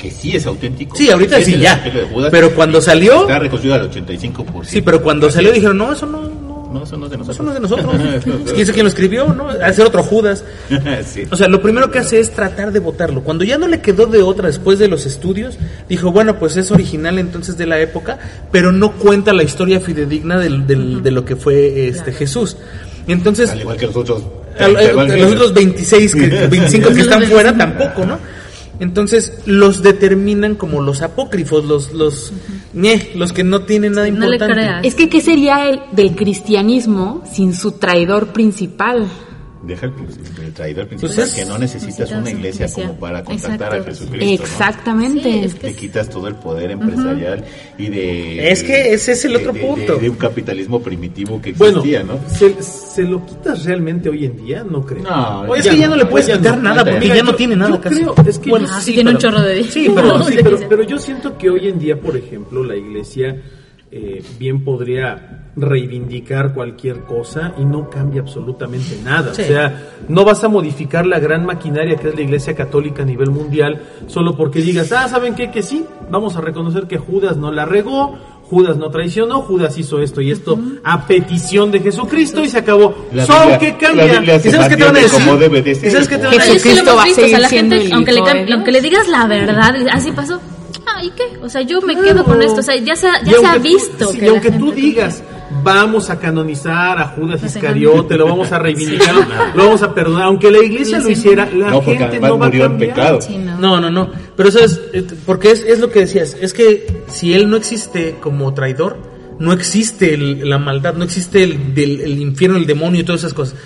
que sí es auténtico. Sí, ahorita es sí, el ya. Evangelio de Judas, Pero cuando salió... Está reconstruido al ochenta y cinco por ciento. Sí, pero cuando Así salió es. dijeron, no, eso no... no No, eso no es de nosotros. Eso no es de nosotros. ¿Quién sabe quién lo escribió, no? Hacer otro Judas. Sí. O sea, lo primero que hace es tratar de votarlo. Cuando ya no le quedó de otra después de los estudios, dijo, bueno, pues es original entonces de la época, pero no cuenta la historia fidedigna del, del, de lo que fue este Jesús. Entonces, Al igual que los otros. al- al- los otros veintiséis, que, veinticinco que están fuera tampoco, ¿no? Entonces los determinan como los apócrifos, los los ñe, los que no tienen nada No le importante. creas. Es que, ¿qué sería el del cristianismo sin su traidor principal? Deja el, el traidor principal, Pues es- que no necesitas necesitas una iglesia iglesia. como para contactar Exacto. a Jesucristo. Exactamente. Sí, es que Te es- quitas todo el poder empresarial y de... Es que ese es el de- otro de- punto. De, de un capitalismo primitivo que Bueno, existía, ¿no? ¿se, ¿se lo quitas realmente hoy en día? No creo. No, Oye, es que ya no le puedes ya quitar no. nada porque Mira, ya no yo- tiene nada yo casi. creo, es que Bueno, yo- Ah, sí tiene un chorro de- Sí, pero, No, sí, sí, pero, sí. pero yo siento que hoy en día, por ejemplo, la iglesia eh, bien podría reivindicar cualquier cosa y no cambia absolutamente nada. Sí. O sea, no vas a modificar la gran maquinaria que es la iglesia católica a nivel mundial solo porque digas, ah, ¿saben qué? Que sí, vamos a reconocer que Judas no la regó, Judas no traicionó, Judas hizo esto y esto a petición de Jesucristo y se acabó. La ¿Solo Biblia- qué la cambia? Biblia se ¿Y sabes qué te van a mantiene decir? como debe de ser. ¿Y sabes qué te van a Pero es que lo Jesucristo hemos va a visto, o sea, la seguir siendo gente, el aunque le, Hijo de cam- Dios. aunque le digas la verdad, así pasó. Ah, ¿y qué? O sea, yo me Claro. quedo con esto. O sea, ya se, ha- Y ya se ha aunque tú- visto. sí, que y la aunque tú gente- digas, vamos a canonizar a Judas Pues, Iscariote, lo vamos a reivindicar, Sí. lo vamos a perdonar, aunque la iglesia Sí, lo sí. hiciera, la No, porque gente además no va a murió en cambiar. pecado. Sí, no. No, no, no. Pero sabes, eh, porque es, es lo que decías, es que si él no existe como traidor, no existe el- la maldad, no existe el, del- el infierno, el demonio y todas esas cosas.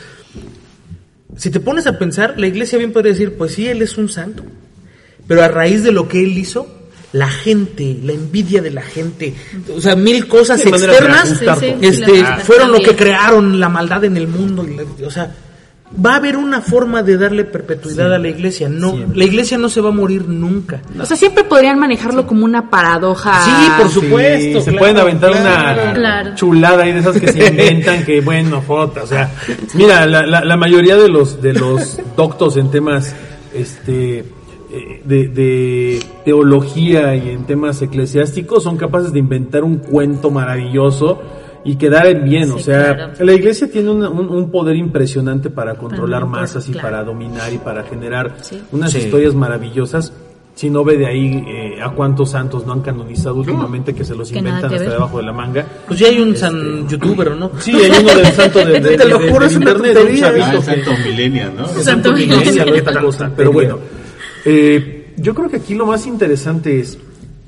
Si te pones a pensar, la iglesia bien podría decir, pues sí, él es un santo. Pero a raíz de lo que él hizo, la gente, la envidia de la gente, o sea, mil cosas Sí, maneras de externas, ajustar Sí, sí, todo. este, la- fueron lo que también. crearon la maldad en el mundo. y la- o sea, va a haber una forma de darle perpetuidad a la iglesia. No, Siempre. la iglesia no se va a morir nunca. O sea, siempre podrían manejarlo como una paradoja. Sí, por Sí, supuesto. se claro, pueden aventar claro. una Claro. chulada ahí de esas que se inventan, que bueno, jota, o sea, mira, la, la, la mayoría de los de los doctos en temas este eh, de, de teología y en temas eclesiásticos son capaces de inventar un cuento maravilloso y quedar en bien, o Sí, sea, claro. la iglesia tiene una- un, un poder impresionante para controlar Para masas y claro. para dominar y para generar Sí. unas Sí. historias maravillosas. Si no ve de ahí eh, a cuántos santos no han canonizado últimamente que se los Que nada inventan que hasta ver. debajo de la manga. Pues ya hay un san youtuber, ¿no? Sí, hay uno del santo de, de, Te lo de- juro, del es una internet, un tontería. Ah, chavito el que- santo millennial, ¿no? Santo Santo Millennial, Millennial. otra cosa. Pero bueno, eh, yo creo que aquí lo más interesante es,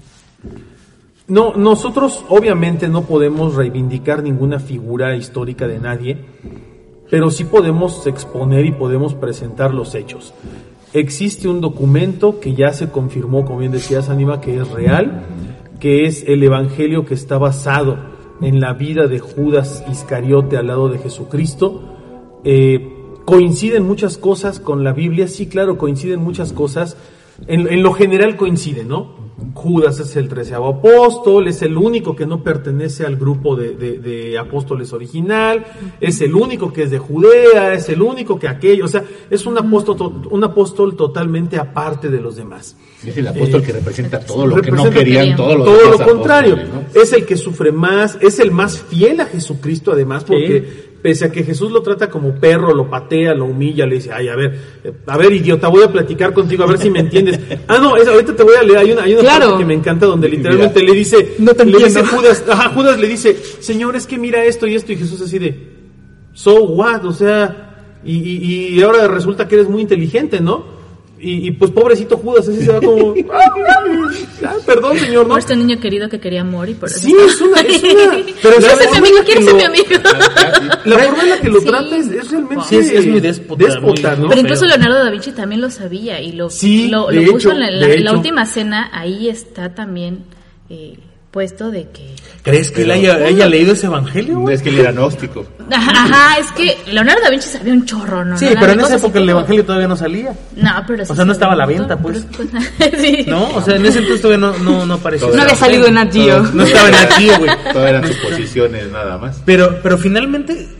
no, nosotros obviamente no podemos reivindicar ninguna figura histórica de nadie, pero sí podemos exponer y podemos presentar los hechos. Existe un documento que ya se confirmó, como bien decías, Anima, que es real, que es el evangelio que está basado en la vida de Judas Iscariote al lado de Jesucristo. Eh, coinciden muchas cosas con la Biblia, sí, claro, coinciden muchas cosas. En, en lo general coinciden, ¿no? Judas es el treceavo apóstol, es el único que no pertenece al grupo de, de, de apóstoles original, es el único que es de Judea, es el único que aquello, o sea, es un apóstol, to- un apóstol totalmente aparte de los demás. Es el apóstol que representa todo lo que no representa querían querían. todos los Todo demás lo contrario, apóstoles, ¿no? es el que sufre más, es el más fiel a Jesucristo además, porque pese a que Jesús lo trata como perro, lo patea, lo humilla, le dice, ay, a ver, eh, a ver, idiota, voy a platicar contigo, a ver si me entiendes. Ah, no, es- ahorita te voy a leer, hay una, hay una Claro. parte que me encanta donde literalmente le dice, No te le dice entiendo. Judas, ajá, Judas le dice, Señor, es que mira esto y esto, y Jesús así de, so what, o sea, y, y, y ahora resulta que eres muy inteligente, ¿no? Y, y pues pobrecito Judas, así se va como, ah, perdón, señor, ¿no? Por este niño querido que quería morir. Por eso Sí, está- es una, es una, pero ¿Quieres la ser mi forma amigo? en la ¿Quieres que ser mi lo- amigo? La forma en la que lo Sí. trata es, es realmente Sí, es- es muy déspota, déspota, muy- ¿no? Pero incluso Leonardo da Vinci también lo sabía y lo, Sí, lo, de lo puso hecho, en la, la- de la hecho. última cena, ahí está también eh, puesto de que... ¿Crees que él Pero- haya, haya leído ese evangelio? güey? Es que él era gnóstico. Ajá, ajá, es que Leonardo da Vinci sabía un chorro, ¿no? Sí, No, pero de en esa cosas y época el todo. evangelio todavía no salía. No, pero sí O sea, no estaba a la sabía venta, un pues. montón, pero- sí. ¿No? O sea, en ese entonces todavía no, no, no aparecía. No había salido en Nat Geo. No estaba en Nat Geo, güey. Todas eran suposiciones nada más. Pero, pero finalmente,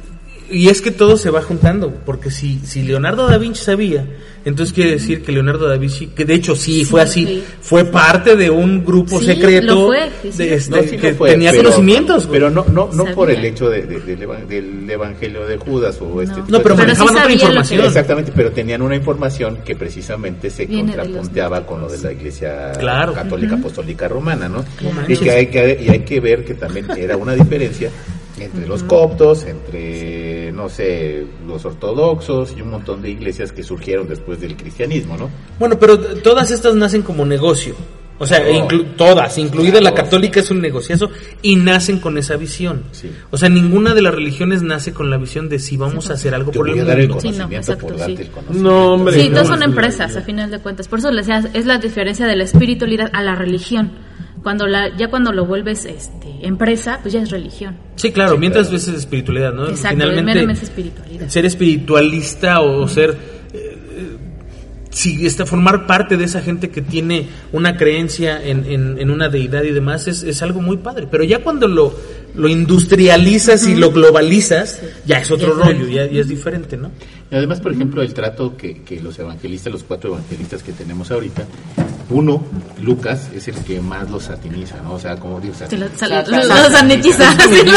Y es que todo se va juntando, porque si, si Leonardo da Vinci sabía, entonces quiere decir que Leonardo da Vinci, que de hecho sí, sí fue así, sí. fue parte de un grupo sí, secreto lo fue, sí, sí. De este, no, sí que fue, tenía pero, conocimientos. Pero no no no por el hecho de, de, de, del evangelio de Judas o este no, tipo no pero de manejaban sí otra información. Exactamente, pero tenían una información que precisamente se Viene contrapunteaba con lo de la Iglesia claro. católica uh-huh. apostólica romana, ¿no? No y que hay que y hay que ver que también era una diferencia entre los coptos, entre, no sé, los ortodoxos y un montón de iglesias que surgieron después del cristianismo, ¿no? Bueno, pero todas estas nacen como negocio. O sea, no. inclu- todas, incluida no. la católica, es un negociazo y nacen con esa visión. Sí. O sea, ninguna de las religiones nace con la visión de si vamos sí, a hacer algo te por voy el a dar el mundo. conocimiento sí, no, exacto, por darte sí. el conocimiento. No, hombre, sí, no, todas son no, empresas, no. a final de cuentas. Por eso les decía, es la diferencia de la espiritualidad a la religión. Cuando la, ya cuando lo vuelves este, empresa, pues ya es religión. Sí, claro, sí, mientras claro. veces espiritualidad, ¿no? Exacto, Finalmente, es meramente espiritualidad. Ser espiritualista o uh-huh. ser... Eh, si está, formar parte de esa gente que tiene una creencia en, en, en una deidad y demás es, es algo muy padre. Pero ya cuando lo, lo industrializas uh-huh. y lo globalizas, sí. ya es otro ya rollo, ya, ya es diferente, ¿no? Y además, por ejemplo, el trato que, que los evangelistas, los cuatro evangelistas que tenemos ahorita, uno, Lucas, es el que más los satiniza, ¿no? O sea, como digo, se los sanitiza.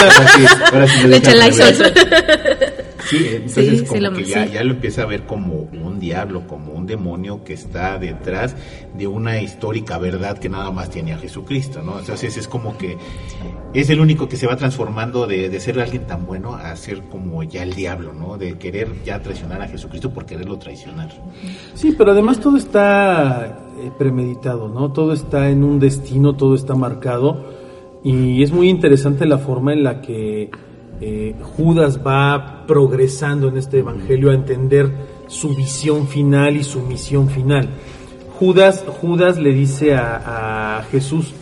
Le echa like. Sí, entonces sí, como sí, lo, que ya, sí. ya lo empieza a ver como un diablo, como un demonio que está detrás de una histórica verdad que nada más tiene a Jesucristo, ¿no? Entonces es como que es el único que se va transformando de, de ser alguien tan bueno a ser como ya el diablo, ¿no? De querer ya traicionar a Jesucristo por quererlo traicionar. Sí, pero además todo está eh, premeditado, ¿no? Todo está en un destino, todo está marcado y es muy interesante la forma en la que Eh, Judas va progresando en este evangelio a entender su visión final y su misión final. Judas, Judas le dice a, a Jesús,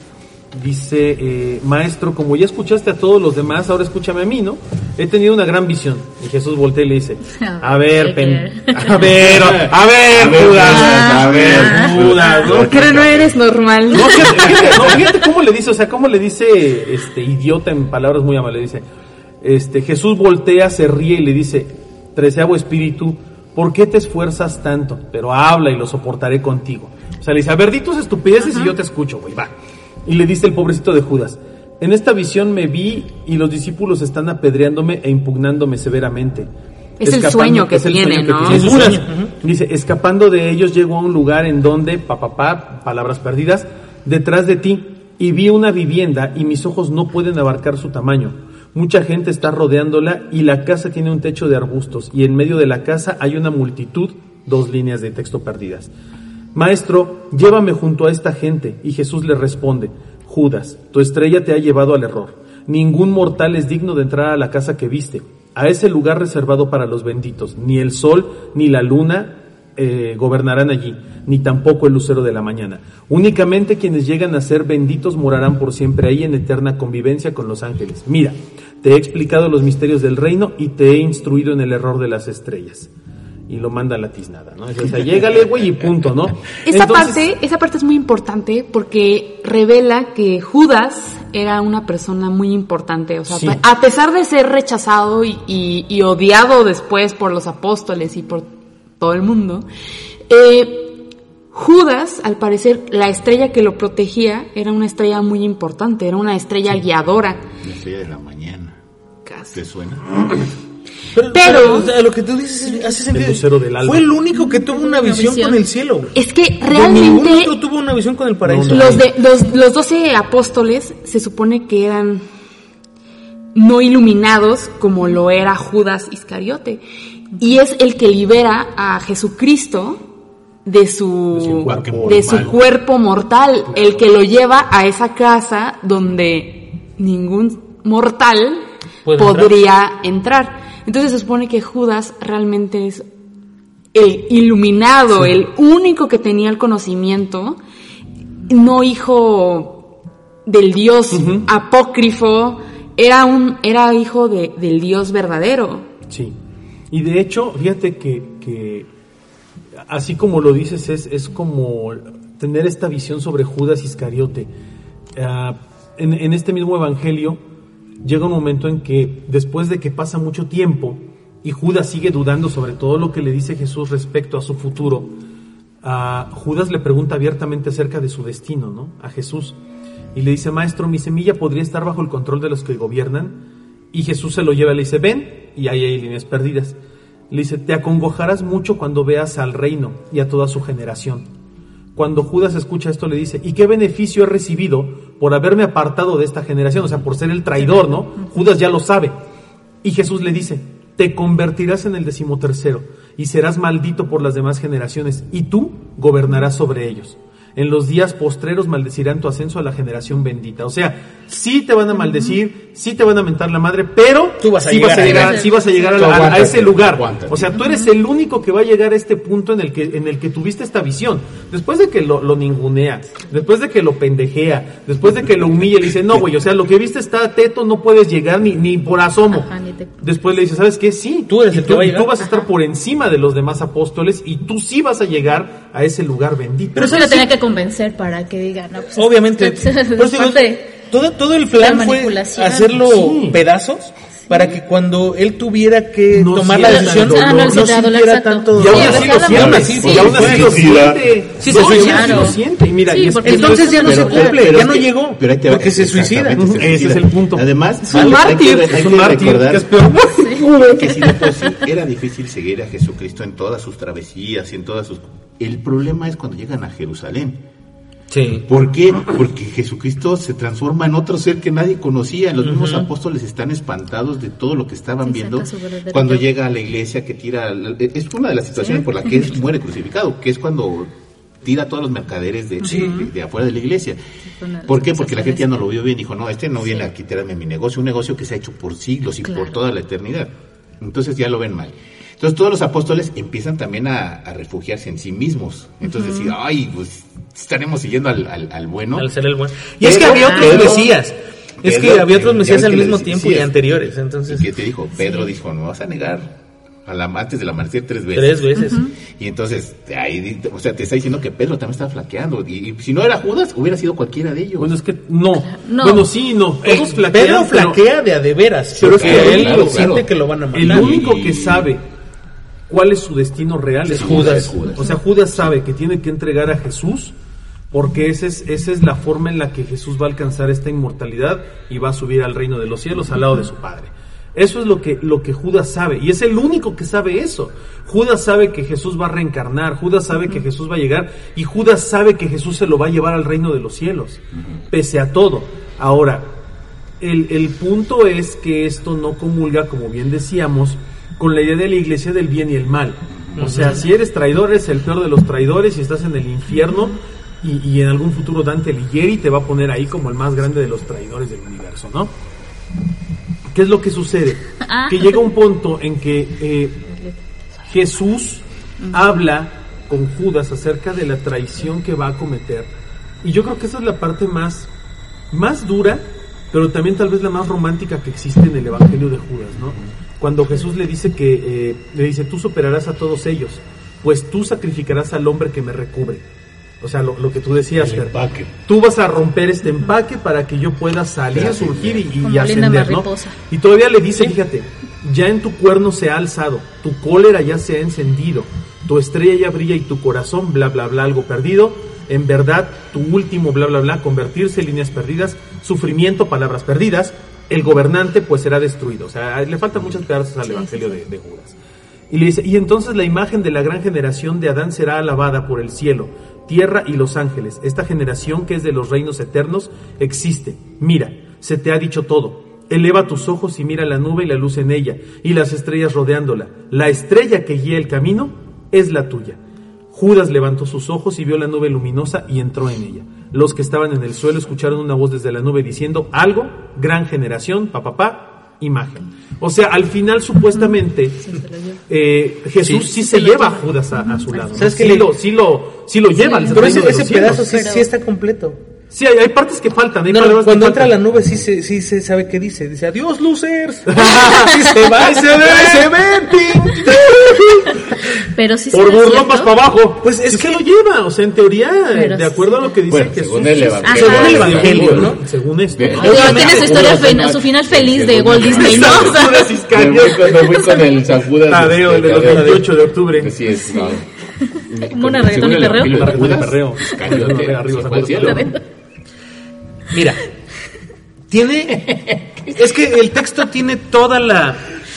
dice, eh, maestro, como ya escuchaste a todos los demás, ahora escúchame a mí, ¿no? He tenido una gran visión. Y Jesús voltea y le dice, a ver, pen, a ver, a ver, Judas, a ver, Judas, ¿no? ¿Por qué no eres normal? No, fíjate, fíjate, no, fíjate cómo le dice, o sea, cómo le dice, este, idiota en palabras muy amables, le dice, Este, Jesús voltea, se ríe y le dice, treceavo espíritu, ¿por qué te esfuerzas tanto? Pero habla y lo soportaré contigo. O sea, le dice, a ver, di tus estupideces uh-huh. y yo te escucho, güey, va. Y le dice el pobrecito de Judas, en esta visión me vi y los discípulos están apedreándome e impugnándome severamente. Es el sueño que es el tiene, sueño ¿no? que tiene. Judas, uh-huh. Dice, escapando de ellos llego a un lugar en donde, papá, pa, pa, palabras perdidas, detrás de ti, y vi una vivienda y mis ojos no pueden abarcar su tamaño. Mucha gente está rodeándola y la casa tiene un techo de arbustos y en medio de la casa hay una multitud, dos líneas de texto perdidas. Maestro, llévame junto a esta gente. Y Jesús le responde, Judas, tu estrella te ha llevado al error. Ningún mortal es digno de entrar a la casa que viste, a ese lugar reservado para los benditos. Ni el sol ni la luna eh, gobernarán allí, ni tampoco el lucero de la mañana. Únicamente quienes llegan a ser benditos morarán por siempre ahí en eterna convivencia con los ángeles. Mira, te he explicado los misterios del reino y te he instruido en el error de las estrellas. Y lo manda a la tiznada, ¿no? O sea, llégale, güey, y punto, ¿no? Esa Entonces, parte, esa parte es muy importante porque revela que Judas era una persona muy importante. O sea, sí. a pesar de ser rechazado y, y, y odiado después por los apóstoles y por todo el mundo, eh, Judas, al parecer, la estrella que lo protegía era una estrella muy importante, era una estrella sí. guiadora. La estrella de la mañana. Casi. ¿Te suena? Pero, pero, pero o sea, lo que tú dices hace sentido. El del alba. Fue el único que tuvo una visión, visión. con el cielo. Es que realmente ningún otro tuvo una visión con el paraíso. Los de los los doce apóstoles se supone que eran no iluminados como lo era Judas Iscariote, y es el que libera a Jesucristo de su de su cuerpo, de su cuerpo mortal, claro. El que lo lleva a esa casa donde ningún mortal podría entrar. entrar. Entonces se supone que Judas realmente es el iluminado, sí. el único que tenía el conocimiento, no hijo del Dios uh-huh. apócrifo, era un era hijo de, del Dios verdadero. Sí, y de hecho, fíjate que, que así como lo dices, es, es como tener esta visión sobre Judas Iscariote. Uh, en, en este mismo evangelio llega un momento en que después de que pasa mucho tiempo, y Judas sigue dudando sobre todo lo que le dice Jesús respecto a su futuro, uh, Judas le pregunta abiertamente acerca de su destino, ¿no? A Jesús, y le dice: maestro, mi semilla podría estar bajo el control de los que gobiernan. Y Jesús se lo lleva y le dice: ven, y ahí hay líneas perdidas. Le dice: te acongojarás mucho cuando veas al reino y a toda su generación. Cuando Judas escucha esto le dice: ¿y qué beneficio he recibido por haberme apartado de esta generación? O sea, por ser el traidor, ¿no? Judas ya lo sabe. Y Jesús le dice: te convertirás en el decimotercero y serás maldito por las demás generaciones, y tú gobernarás sobre ellos. En los días postreros maldecirán tu ascenso a la generación bendita. O sea, sí te van a maldecir, sí te van a mentar la madre, pero tú vas a sí, llegar vas a llegar, a sí vas a llegar a, Tú a, a aguántate, ese lugar. aguántate. O sea, tú eres el único que va a llegar a este punto en el que en el que tuviste esta visión. Después de que lo, lo ningunea, después de que lo pendejea, después de que lo humilla, le dice: no, güey, o sea, lo que viste está teto, no puedes llegar ni, ni por asomo. Ajá, ni te... Después le dice: ¿sabes qué? Sí, tú eres y el que tú, va a y llegar. tú vas a estar por encima de los demás apóstoles y tú sí vas a llegar a ese lugar bendito. Pero eso lo tenía que convencer para que diga, no, pues Obviamente. es- Por eso digo, parte- todo, todo el plan la fue manipulación. hacerlo Sí. pedazos para que cuando él tuviera que No tomar la sienta decisión, el dolor. Ah, no, el no sienta dolor, sintiera exacto. tanto Y aún Sí, así lo cada siente, uno. sí, Sí, y aún así sí, lo sí. siente. Sí, Y se aún así suicida. lo siente. Y mira, Sí, y es porque que entonces ya no se Pero- cumple, pero ya es no que- llegó, pero ahí te va- porque se suicida. exactamente, se Ese es suicida. el punto. Además, Es un hay- hay mártir, que- hay es que un mártir, recordar que es peor. que si de por sí era difícil seguir a Jesucristo en todas sus travesías y en todas sus... El problema es cuando llegan a Jerusalén. Sí. ¿Por qué? Porque Jesucristo se transforma en otro ser que nadie conocía. Los mismos apóstoles están espantados de todo lo que estaban Sí, viendo saca su verdadero cuando yo. llega a la iglesia que tira... Es una de las situaciones por las que él muere crucificado, que es cuando tira a todos los mercaderes de, de, de afuera de la iglesia. una de las ¿Por qué? Porque la sensaciones. gente ya no lo vio bien. Dijo: no, este no viene a quitarme mi negocio, un negocio que se ha hecho por siglos y Claro. por toda la eternidad. Entonces ya lo ven mal. Entonces todos los apóstoles empiezan también a, a refugiarse en sí mismos. Entonces decir: ay, pues estaremos siguiendo al, al, al bueno. Al ser el bueno. Y es que Pero- había otros pero- mesías. Es que Pedro, había otros ya mesías ves al que mismo les tiempo decía. y anteriores. ¿Y Entonces, qué te dijo? Pedro dijo: no vas a negar a la, antes del amanecer tres veces. tres veces. Y entonces, ahí, o sea, te está diciendo que Pedro también estaba flaqueando. Y, y si no era Judas, hubiera sido cualquiera de ellos. Bueno, es que no. No. Bueno, sí, no. Eh, Todos flaquean, Pedro pero flaquea de a de veras. pero es Porque que él claro, siente claro. que lo van a matar. el único que sabe cuál es su destino real es Sí, Judas. es Judas. O sea, Judas sabe que tiene que entregar a Jesús porque esa es, esa es la forma en la que Jesús va a alcanzar esta inmortalidad y va a subir al reino de los cielos al lado de su Padre. Eso es lo que, lo que Judas sabe, y es el único que sabe eso. Judas sabe que Jesús va a reencarnar, Judas sabe que Jesús va a llegar, y Judas sabe que Jesús se lo va a llevar al reino de los cielos, pese a todo. Ahora, el, el punto es que esto no comulga, como bien decíamos, con la idea de la iglesia del bien y el mal. O sea, si eres traidor, eres el peor de los traidores y estás en el infierno, y, y en algún futuro Dante Alighieri te va a poner ahí como el más grande de los traidores del universo, ¿no? ¿Qué es lo que sucede? Ah. Que llega un punto en que eh, Jesús habla con Judas acerca de la traición que va a cometer. Y yo creo que esa es la parte más, más dura, pero también tal vez la más romántica que existe en el Evangelio de Judas, ¿no? Cuando Jesús le dice que, eh, le dice: tú superarás a todos ellos, pues tú sacrificarás al hombre que me recubre. O sea, lo, lo que tú decías, Fer. empaque. Tú vas a romper este empaque para que yo pueda salir, Gracias. surgir y, y Como linda ascender, ¿no? mariposa. Y todavía le dice, fíjate, ya en tu cuerno se ha alzado, tu cólera ya se ha encendido, tu estrella ya brilla y tu corazón, bla, bla, bla, algo perdido. En verdad, tu último, bla, bla, bla, convertirse en líneas perdidas, sufrimiento, palabras perdidas, el gobernante pues será destruido. O sea, le faltan muchos pedazos al Sí, Evangelio sí, sí. De, de Judas. Y le dice: y entonces la imagen de la gran generación de Adán será alabada por el cielo, tierra y los ángeles. Esta generación que es de los reinos eternos existe. Mira, se te ha dicho todo. Eleva tus ojos y mira la nube y la luz en ella, y las estrellas rodeándola. La estrella que guía el camino es la tuya. Judas levantó sus ojos y vio la nube luminosa y entró en ella. Los que estaban en el suelo escucharon una voz desde la nube diciendo: algo, gran generación, pa, pa, pa, imagen. O sea, al final supuestamente eh, Jesús sí, Sí, se lleva a Judas a, a su lado, ¿no? ¿Sabes qué Sí le- lo, sí lo, sí lo lleva al Pero reino ese, de los ese cielos. pedazo sí, Pero- sí está completo. Sí, hay, hay partes que faltan. Hay No, palabras cuando que entra a faltan. la nube sí se, sí se sabe qué dice. Dice, adiós, losers. Sí se va, se ve, se ve. Pero sí Por será burlón cierto. vas para abajo. Pues es es que que- lo lleva, o sea, en teoría, Pero de acuerdo a sí. lo que dice Bueno, Jesús. según el evangelio. Ajá. Según el Según evangelio, ¿no? Según esto. Bien. ¿no? Digo, Obviamente, tiene su historia, Judas, fin- ¿no? su final feliz de Según- Walt Disney, ¿no? O sea, Judas Me Iscariote. voy con, me voy con el San Judas. Tadeo, el de los Tadeo. veintiocho de octubre. Así es, no. Como una reggaetón Según y el perreo. evangelio de Una reggaetón y Judas, perreo. Iscariote, Arriba, se fue al cielo. Mira, tiene... Es que el texto tiene toda la...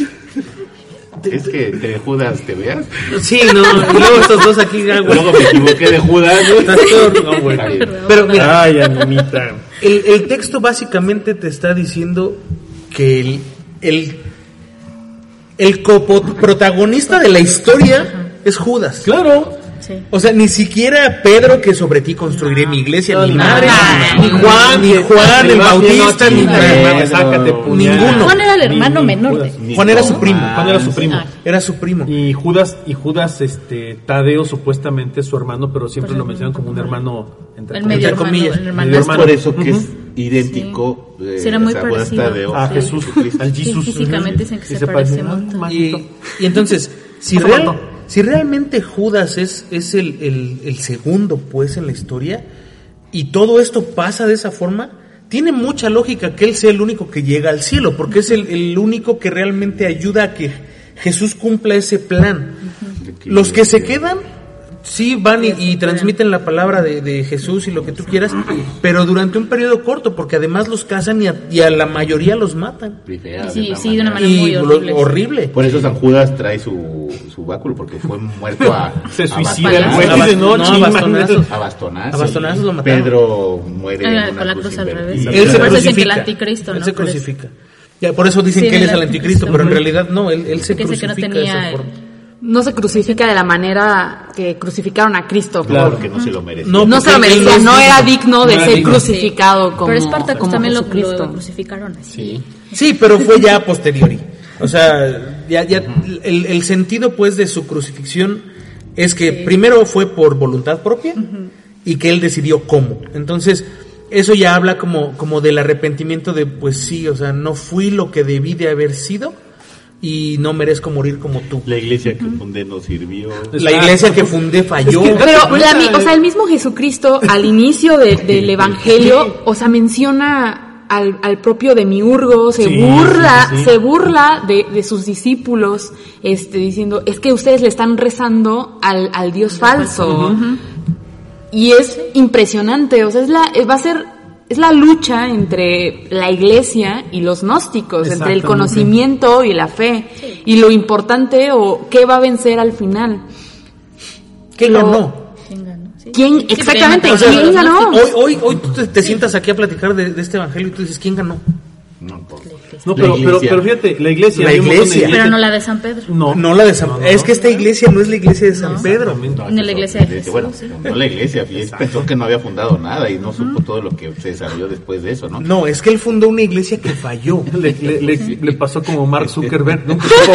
Es que de Judas te veas. Sí, no, y luego estos dos aquí... ah, güey. Luego me equivoqué de Judas. ¿no? Estás todo- no, güey. Está bien. Pero mira, Ay, animita. el, el texto básicamente te está diciendo que el, el, el coprotagonista de la historia es Judas. Claro. sí. O sea, ni siquiera Pedro, que sobre ti construiré mi iglesia, No, ni no, madre, no, ni no, Juan, ni Juan el Bautista, ni nada. Sácate, puñal. ninguno. Juan era el hermano Ni- menor Judas. de- Juan era su primo. Juan era su primo. Ah. Era su primo. Y Judas, y Judas, este, Tadeo supuestamente es su hermano, pero siempre Pues, lo mencionan como un hermano entre El comillas. medio Entre hermano, comillas. el Medio hermano. Es por eso que es idéntico. Sí. eh, Sí, era muy o sea, Judas parecido. Tadeo a Sí. Jesús, al Sí, Jesús. físicamente dicen que Sí se parece parecen, mucho. ¿no? Y, y entonces, si, Pasa real- cuánto. si realmente Judas es, es el, el- el segundo, pues, en la historia, y todo esto pasa de esa forma, tiene mucha lógica que él sea el único que llega al cielo, porque es el, el único que realmente ayuda a que Jesús cumpla ese plan. Los que se quedan, sí van y, y transmiten la palabra de, de Jesús y lo que tú quieras, pero durante un periodo corto, porque además los cazan y a, y a la mayoría los matan. Fea Sí, la sí, de una manera. manera muy Y lo- horrible. horrible. Por eso San Judas trae su, su báculo, porque fue muerto a, Se a suicida el bastonazos. güey. A bas- Dice, no, no, a chinga, bastonazos. A bastonazos. A bastonazos lo mataron. Pedro muere Ah, en con la una cruz al invertida. revés. Él se Por eso dicen que el crucifica. anticristo, Él ¿no? se Por eso. crucifica. Ya, por eso dicen Sí, que él el es el anticristo, anticristo. pero en realidad no, él, él se Que dice que crucifica no de tenía- esa forma. No se crucifica de la manera que crucificaron a Cristo. Claro, por- que no se lo merece. No, No se lo porque él merecía, es no digno. era digno de No era ser digno. crucificado como, Pero Espartacus como también lo, Jesucristo. lo crucificaron así. Sí, pero fue ya a posteriori. O sea, ya, ya el, el sentido pues de su crucifixión es que Sí. primero fue por voluntad propia y que él decidió cómo. Entonces, eso ya habla como, como del arrepentimiento de, pues sí, o sea, no fui lo que debí de haber sido y no merezco morir como tú. La iglesia que fundé no sirvió. La iglesia que fundé falló. Es que- Pero, cuenta, la mi- o eh. sea, el mismo Jesucristo al inicio de- del Evangelio, o sea, menciona al, al propio Demiurgo, se Sí, burla, sí, sí, sí. se burla de, de sus discípulos, este, diciendo, es que ustedes le están rezando al, al Dios falso. Y es impresionante, o sea, es la, va a ser, es la lucha entre la iglesia y los gnósticos, entre el Exactamente. conocimiento y la fe, y lo importante o qué va a vencer al final. ¿Qué Lo- ganó? ¿Quién ganó? Sí. ¿Quién? Sí, porque Exactamente, ya mataron a ¿quién los ganó? gnósticos. Hoy, hoy, hoy tú te, te sientas aquí a platicar de, de este evangelio y tú dices, ¿quién ganó? No, pues, No, La pero, pero, iglesia. pero fíjate, la iglesia. La hay un montón de iglesia. Pero no la de San Pedro. No, No la de San No, no, Es no. que esta iglesia no es la iglesia de San No. Pedro. Exactamente. no, Ni la eso iglesia de fue- Jesús, Bueno, sí. fundó la iglesia y él pensó que no había fundado nada y no supo todo lo que se desarrolló después de eso, ¿no? No, es que él fundó una iglesia que falló. Le, le, le, le pasó como Mark Zuckerberg. Nunca supo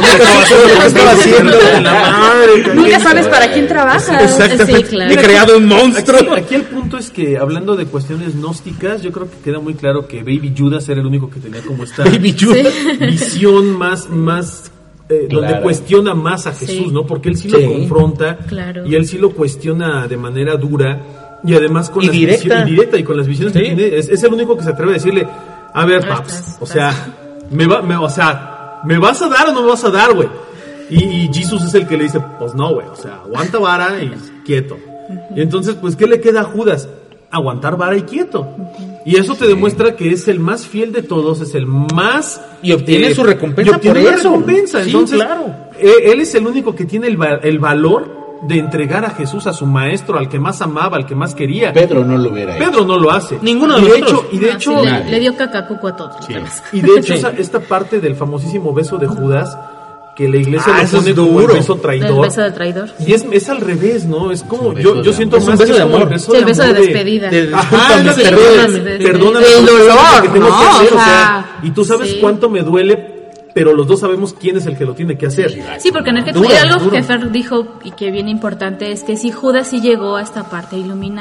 lo que estaba haciendo. La madre, Nunca ¿qué- sabes para quién trabajas. Exactamente. Sí, claro. He creado un monstruo. Aquí, aquí el punto es que, hablando de cuestiones gnósticas, yo creo que queda muy claro que Baby Judas era el único que tenía como esta Baby Judas. visión más, más eh, donde Clara. cuestiona más a Jesús, Sí. ¿no? Porque él sí, Sí. lo confronta Claro. y él sí lo cuestiona de manera dura y además con Y las directa. visio- y directa y con las visiones Sí. que tiene, es, es el único que se atreve a decirle, a ver, Ahí paps, estás, o sea, me va, me, o sea, ¿me vas a dar o no me vas a dar, güey? Y, y Jesús es el que le dice, pues no, güey, o sea, aguanta vara y quieto. Y entonces, pues, ¿qué le queda a Judas? Aguantar vara y quieto. Y eso te demuestra que es el más fiel de todos, es el más... Y obtiene su recompensa y obtiene por una eso. recompensa. Sí, Entonces, claro. eh, él es el único que tiene el, va- el valor de entregar a Jesús, a su maestro, al que más amaba, al que más quería. Pedro no lo hubiera hecho. Pedro no lo hace. Ninguno de y de nosotros. hecho, y de Ah, hecho, sí, le, nadie. le dio cacacuco a todos. Sí. y de hecho Sí. esa- esta parte del famosísimo beso de Judas, que la iglesia Ah, lo eso es pone como duro. el beso El traidor. beso del traidor. Y es, es al revés, ¿no? Es como, un beso yo, de yo siento amor. más Es un beso que de es como amor. el beso Sí, el beso de amor despedida. de- Ajá, discúlpame, ándale, perdón. perdóname, Sí, perdóname, del lo que dolor, tengo ¿no? que hacer, O o sea, sea, y tú sabes sí. cuánto me duele, pero los dos sabemos quién es el que lo tiene que hacer. Sí, porque en el que Duro, algo duro. que Fer dijo y que bien importante es que si Judas sí llegó a esta parte iluminada.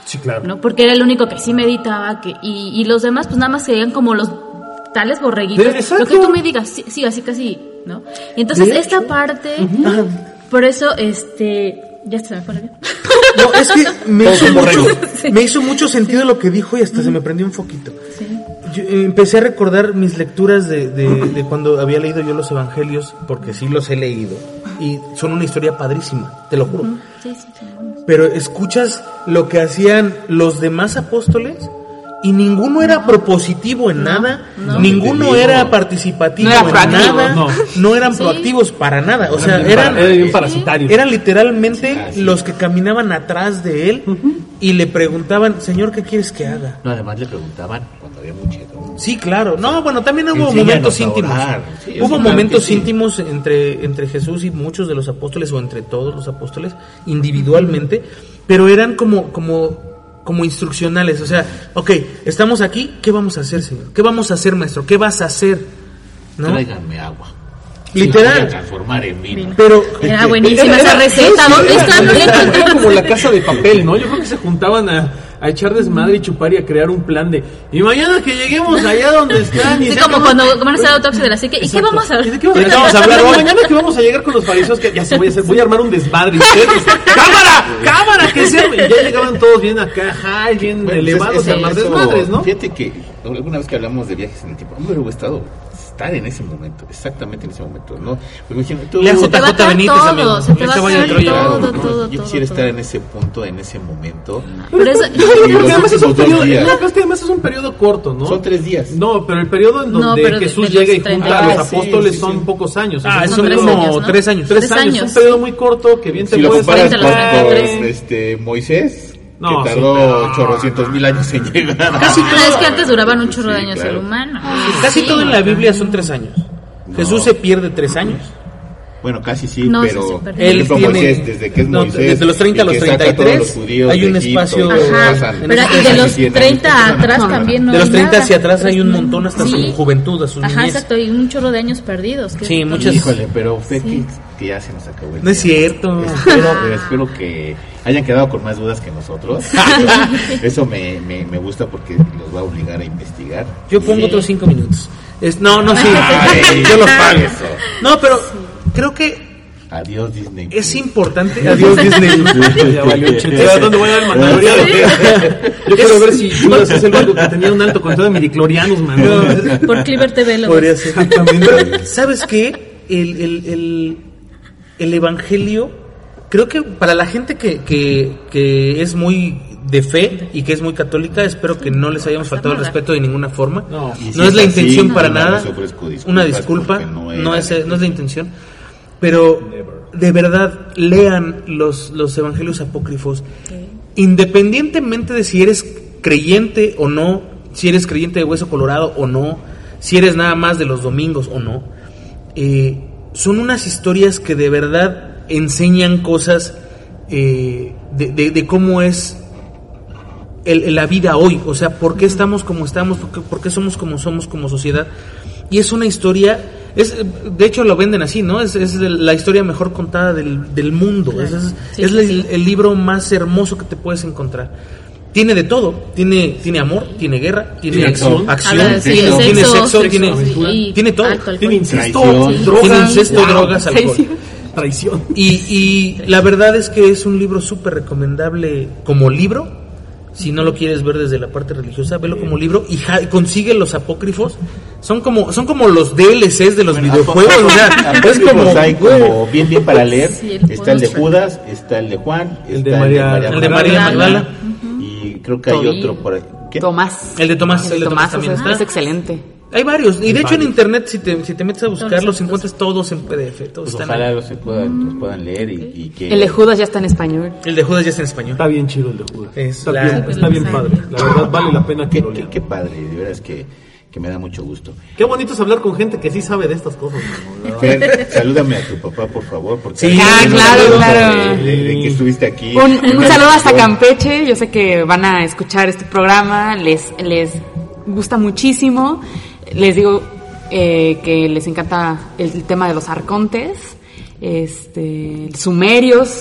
Sí, claro. ¿no? Porque era el único que sí meditaba, que y, y los demás pues nada más seguían como los tales borreguitos. Exacto. Lo que tú me digas, sí, sí así casi, ¿no? Y entonces De esta hecho. parte, Uh-huh. por eso, este, ya se me fue la vida. No, es que me Todos hizo, son mucho, borregos. Sí. me hizo mucho sentido lo que dijo y hasta se me prendió un foquito. Sí. Yo, eh, empecé a recordar mis lecturas de, de, de cuando había leído yo los evangelios, porque sí los he leído, y son una historia padrísima, te lo juro. Sí, sí, sí. Pero escuchas lo que hacían los demás apóstoles y ninguno era propositivo en nada, no. ninguno Te digo. era participativo No era en proactivo, nada, no. no eran Sí. proactivos para nada, o sea, Eran bien eran, para- bien parasitarios. eran literalmente Ah, sí. los que caminaban atrás de él y le preguntaban, Señor, ¿qué quieres que haga? No, además le preguntaban cuando había muchedumbre. Sí, claro. No, bueno, también hubo Enséñanos momentos a íntimos. orar. Sí, eso hubo claro momentos que sí. íntimos entre, entre Jesús y muchos de los apóstoles, o entre todos los apóstoles, individualmente, pero eran como, como, como instruccionales. O sea, ok, estamos aquí, ¿qué vamos a hacer, Señor? ¿Qué vamos a hacer, maestro? ¿Qué vas a hacer? ¿No? Tráiganme agua. Literal. Sí, voy a transformar en vino. Pero Era buenísima esa receta. ¿Dónde está? No la Era encontré. como la Casa de Papel, ¿no? Yo creo que se juntaban a, a echar desmadre y chupar y a crear un plan de y mañana que lleguemos allá donde están y Sí, se como acabó. cuando van a hacer autopsia de la psique. ¿Y qué Exacto. vamos a ¿Y de qué vamos, ¿De qué vamos a hablar hoy? Mañana que vamos a llegar con los fariseos, que ya se voy a hacer, voy a armar un desmadre. Y ustedes, ¡cámara! ¡Cámara! Que sea. Y ya llegaban todos bien acá, high, bien Bueno, elevados pues, a armar eso- desmadres, ¿no? Fíjate que alguna vez que hablamos de viajes en el tiempo, no me hubiera gustado estar en ese momento, exactamente en ese momento, ¿no? Porque imagínate, tú- Lea Se te va a J J caer Benítez, todo, amigo. se te El va a caballo caer de Troya. todo, ¿no? todo, Yo todo, quisiera todo. estar en ese punto, en ese momento. Pero eso, Y Porque los además es un últimos dos periodo, días. no, es que además es un periodo corto, ¿no? Son tres días. No, pero el periodo en No, donde pero de- Jesús de los llega y treinta. junta a los Ah, sí, apóstoles sí, son sí. pocos años. Ah, es un son tres periodo- como años, ¿no? tres años. Tres Tres años, años. un periodo muy corto que bien Si te lo puedes comparas treinta, los con, treinta y con, tres. este, Moisés, No, que sí, tardó no. chorrocientos mil años en llegar. Casi no, es que antes duraban un chorro de Sí, años claro. el humano. Casi Sí. todo en la Biblia son tres años. Jesús se pierde tres años. Bueno, casi sí, No, sí, pero sí, por perdón. Él ejemplo, tiene- Moisés, desde que es no, Moisés, desde los treinta a y los que saca treinta y a todos tres, los judíos hay de un Egipto, espacio- que Ajá, pasan pero y de casi los cien años, treinta empiezan a- atrás también no De los hay treinta nada. hacia atrás hay un montón hasta Sí. su juventud, a su Ajá, niñez. exacto, y un chorro de años perdidos. que Sí, es- muchas- Híjole, pero usted Sí. que, que ya se nos acabó el No es tiempo. cierto. Espero, espero que hayan quedado con más dudas que nosotros. Eso me, me, me gusta porque los va a obligar a investigar. Yo pongo Y- otros cinco minutos. Es, no, no, sí. Ay, yo los pago. eso. No, pero creo que Adiós, Disney. es importante. Adiós, Disney. Ya valió chiste. ¿A dónde voy a dar el mandaloriano? Yo quiero ver si Judas es el único que tenía un alto control de midiclorianos, man. Por Cleaver T V lo Podría ves. ser. Pero, ¿sabes qué? El, el, el, el evangelio, creo que para la gente que, que, que es muy de fe y que es muy católica, espero que no les hayamos faltado el respeto de ninguna forma. No. Y si No es la es así, intención para yo nada. les ofrezco disculpas Una disculpa, porque no no, era es, la no es la intención. Pero de verdad, lean los, los evangelios apócrifos. Independientemente de si eres creyente o no, si eres creyente de hueso colorado o no, si eres nada más de los domingos o no, eh, son unas historias que de verdad enseñan cosas eh, de, de, de cómo es el, la vida hoy, o sea, por qué estamos como estamos, por qué, por qué somos como somos como sociedad. Y es una historia, es de hecho lo venden así, ¿no? Es, es la historia mejor contada del, del mundo. Claro. Es, es, Sí, es sí, el, sí. el libro más hermoso que te puedes encontrar. Tiene de todo, tiene, tiene amor, tiene guerra, tiene Tiene acción, acción. acción, Habla de- sí, sexo, el tiene sexo, sexo, sí, tiene, sí, y tiene todo. alto alcohol. Tiene incesto, Traición. drogas, tiene incesto, wow, drogas, alcohol. traición. Y, y la verdad es que es un libro súper recomendable como libro. Si no lo quieres ver desde la parte religiosa, velo como libro y ja- consigue los apócrifos. Son como son como los D L Cs de los Bueno, videojuegos. O sea, es apócrifos como, hay como bien bien para leer. Sí, el Está el de bonus track. Judas, está el de Juan, El está de María- el de María Magdala. y creo que hay Tobí. otro por ahí. ¿Qué? Tomás. El de Tomás, el de Tomás Tomás, también o sea, está. es excelente. Hay varios. Y de hecho en varios. internet, si te, si te metes a buscarlos, los encuentras todos en P D F. Todos Pues están ojalá ahí. los, se puedan, los puedan leer y, y que El de Judas ya está en español. El de Judas ya está en español. Está bien chido el de Judas. Es Está, la- bien, está bien padre. La verdad vale la pena que qué, lo qué, lean. qué padre, de veras que, que me da mucho gusto. Qué bonito es hablar con gente que sí sabe de estas cosas. ¿no? Fer, salúdame a tu papá, por favor. Porque Sí, Ah, no claro, sabemos claro. De, de- de que estuviste aquí. Un, un Una saludo hasta discusión. Campeche. Yo sé que van a escuchar este programa. Les, les gusta muchísimo. Les digo eh, que les encanta el, el tema de los arcontes, este, sumerios.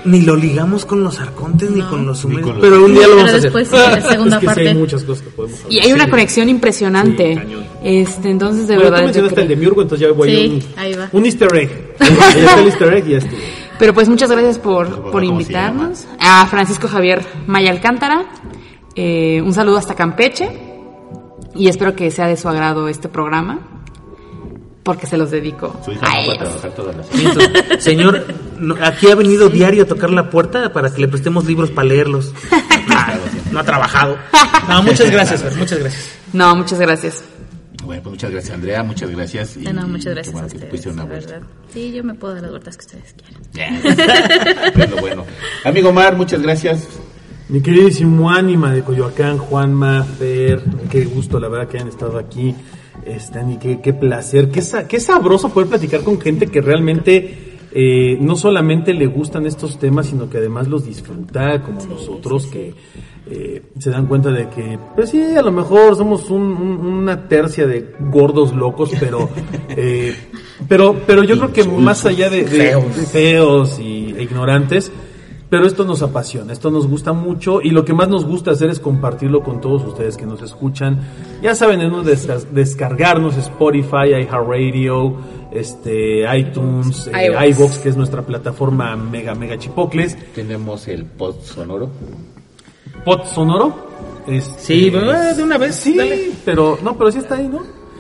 ni lo ligamos con los arcontes ni No. con los Ni humildes, con los- pero un día lo Pero vamos a después, hacer. en la segunda Es que sí parte. hay muchas cosas que podemos hablar. Y hay una Sí. conexión impresionante. Sí, cañón. este, entonces, de Bueno, tú verdad. yo mencionaste creo- el de Miurgo, entonces ya voy Sí, a un, ahí va. un easter egg. Ahí está el easter egg y ya estuvo. Pero pues muchas gracias por, ¿Cómo por se invitarnos. A Francisco Javier Maya Alcántara. Eh, un saludo hasta Campeche. Y espero que sea de su agrado este programa. Porque se los dedico Su hija a no va a ellos. trabajar todas las Entonces, señor, no- aquí ha venido diario a tocar la puerta para que le prestemos libros para leerlos. Ah, no ha trabajado. No, muchas gracias, Fer, muchas gracias. No, muchas gracias. Bueno, pues muchas gracias, Andrea, muchas gracias. Y, No, no, muchas y gracias bueno, a que te ustedes, pusiste una la vuelta. verdad. Sí, yo me puedo dar las vueltas que ustedes quieran. Ya. Bueno, bueno. Amigo Omar, muchas gracias. Mi queridísimo Ánima de Coyoacán, Juanma, Fer, qué gusto la verdad que hayan estado aquí. Están y qué, qué placer, qué, sa- qué sabroso poder platicar con gente que realmente eh, no solamente le gustan estos temas, sino que además los disfruta como Sí, nosotros sí, sí. que eh, se dan cuenta de que, pues sí, a lo mejor somos un- un- una tercia de gordos locos, pero eh, pero pero yo creo que más allá de, de Feos. feos y e ignorantes, pero esto nos apasiona, esto nos gusta mucho y lo que más nos gusta hacer es compartirlo con todos ustedes que nos escuchan. Ya saben, en uno de desca- descargarnos Spotify, iHeartRadio, este, iTunes, eh, iVoox. iVoox, que es nuestra plataforma mega mega chipocles, Tenemos el pod sonoro. Pod sonoro. Este, Sí, eh, de una vez, Sí, dale. pero no, pero sí está ahí, ¿no?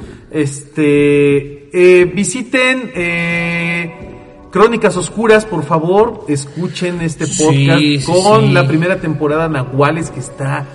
Este, eh, visiten eh, Crónicas Oscuras, por favor, escuchen este Sí, podcast sí, con sí. la primera temporada Nahuales que está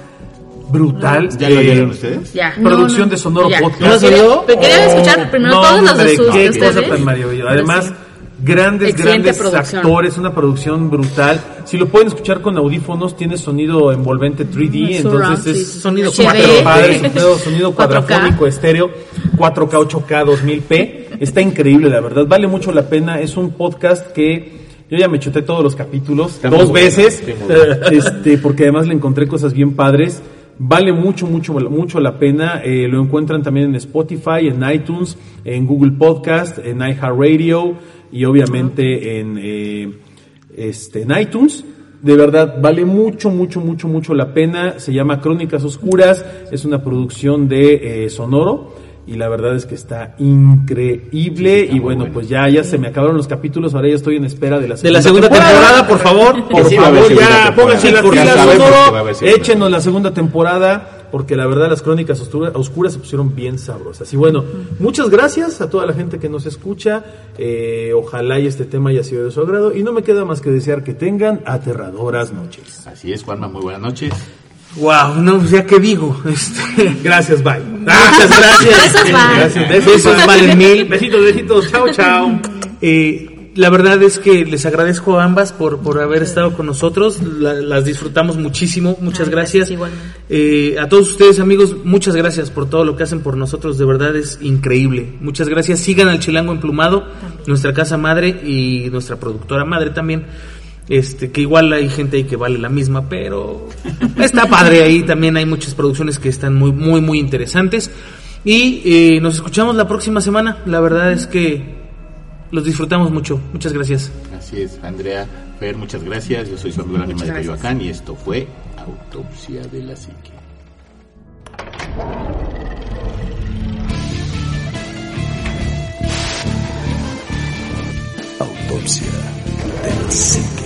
brutal. ¿Ya lo Eh, vieron ustedes? Ya. Producción No, no, de Sonoro ya. Podcast. ¿No lo salió? Pero quería escuchar primero No, todos los de hombre, sus qué de cosa ustedes. tan maravillosa. Pero Además, sí. grandes, Excelente grandes producción. actores, una producción brutal. Si lo pueden escuchar con audífonos, tiene sonido envolvente tres D, Surround, entonces sí, es sí. Sonido H D. cuatro Pero D. padre, sonido, sonido cuatro K. cuadrafónico estéreo, cuatro K, ocho K, dos mil P. Está increíble, la verdad. Vale mucho la pena. Es un podcast que yo ya me chuté todos los capítulos Está muy dos bueno, veces, está muy bueno. este, porque además le encontré cosas bien padres. Vale mucho, mucho, mucho la pena. Eh, lo encuentran también en Spotify, en iTunes, en Google Podcast, en iHeartRadio y obviamente en, eh, este, en iTunes. De verdad, vale mucho, mucho, mucho, mucho la pena. Se llama Crónicas Oscuras. Es una producción de eh, Sonoro. Y la verdad es que está increíble. está Y muy bueno, bueno. pues ya, ya se me acabaron los capítulos. Ahora ya estoy en espera de la De segunda, la segunda temporada, por favor. Por Sí, va a haber favor, segunda ya temporada. pónganse las Ya pilas, sabemos que va a Sonoro. haber segunda. Échenos la segunda temporada. Porque la verdad las Crónicas Oscura- Oscuras se pusieron bien sabrosas. Y bueno, muchas gracias a toda la gente que nos escucha. Eh, ojalá y este tema haya sido de su agrado. Y no me queda más que desear que tengan aterradoras noches. Así es, Juanma, muy buenas noches. Wow, no, ya que digo. Este, Gracias, bye. muchas gracias. Besos, bye. Gracias, Besos valen mil. Besitos, besitos. Chao, chao. Eh, la verdad es que les agradezco a ambas por, por haber estado con nosotros. La- las disfrutamos muchísimo. Muchas Ay, gracias. gracias, igualmente. Eh, a todos ustedes, amigos, muchas gracias por todo lo que hacen por nosotros. De verdad es increíble. Muchas gracias. Sigan al Chilango Emplumado, nuestra casa madre y nuestra productora madre también. Este, que igual hay gente ahí que vale la misma, pero está padre ahí. También hay muchas producciones que están muy, muy, muy interesantes. Y eh, nos escuchamos la próxima semana. La verdad es que los disfrutamos mucho. Muchas gracias. Así es, Andrea, Fer, muchas gracias. Yo soy su amigo el Ánima de Coyoacán y esto fue Autopsia de la Psique. Autopsia de la Psique.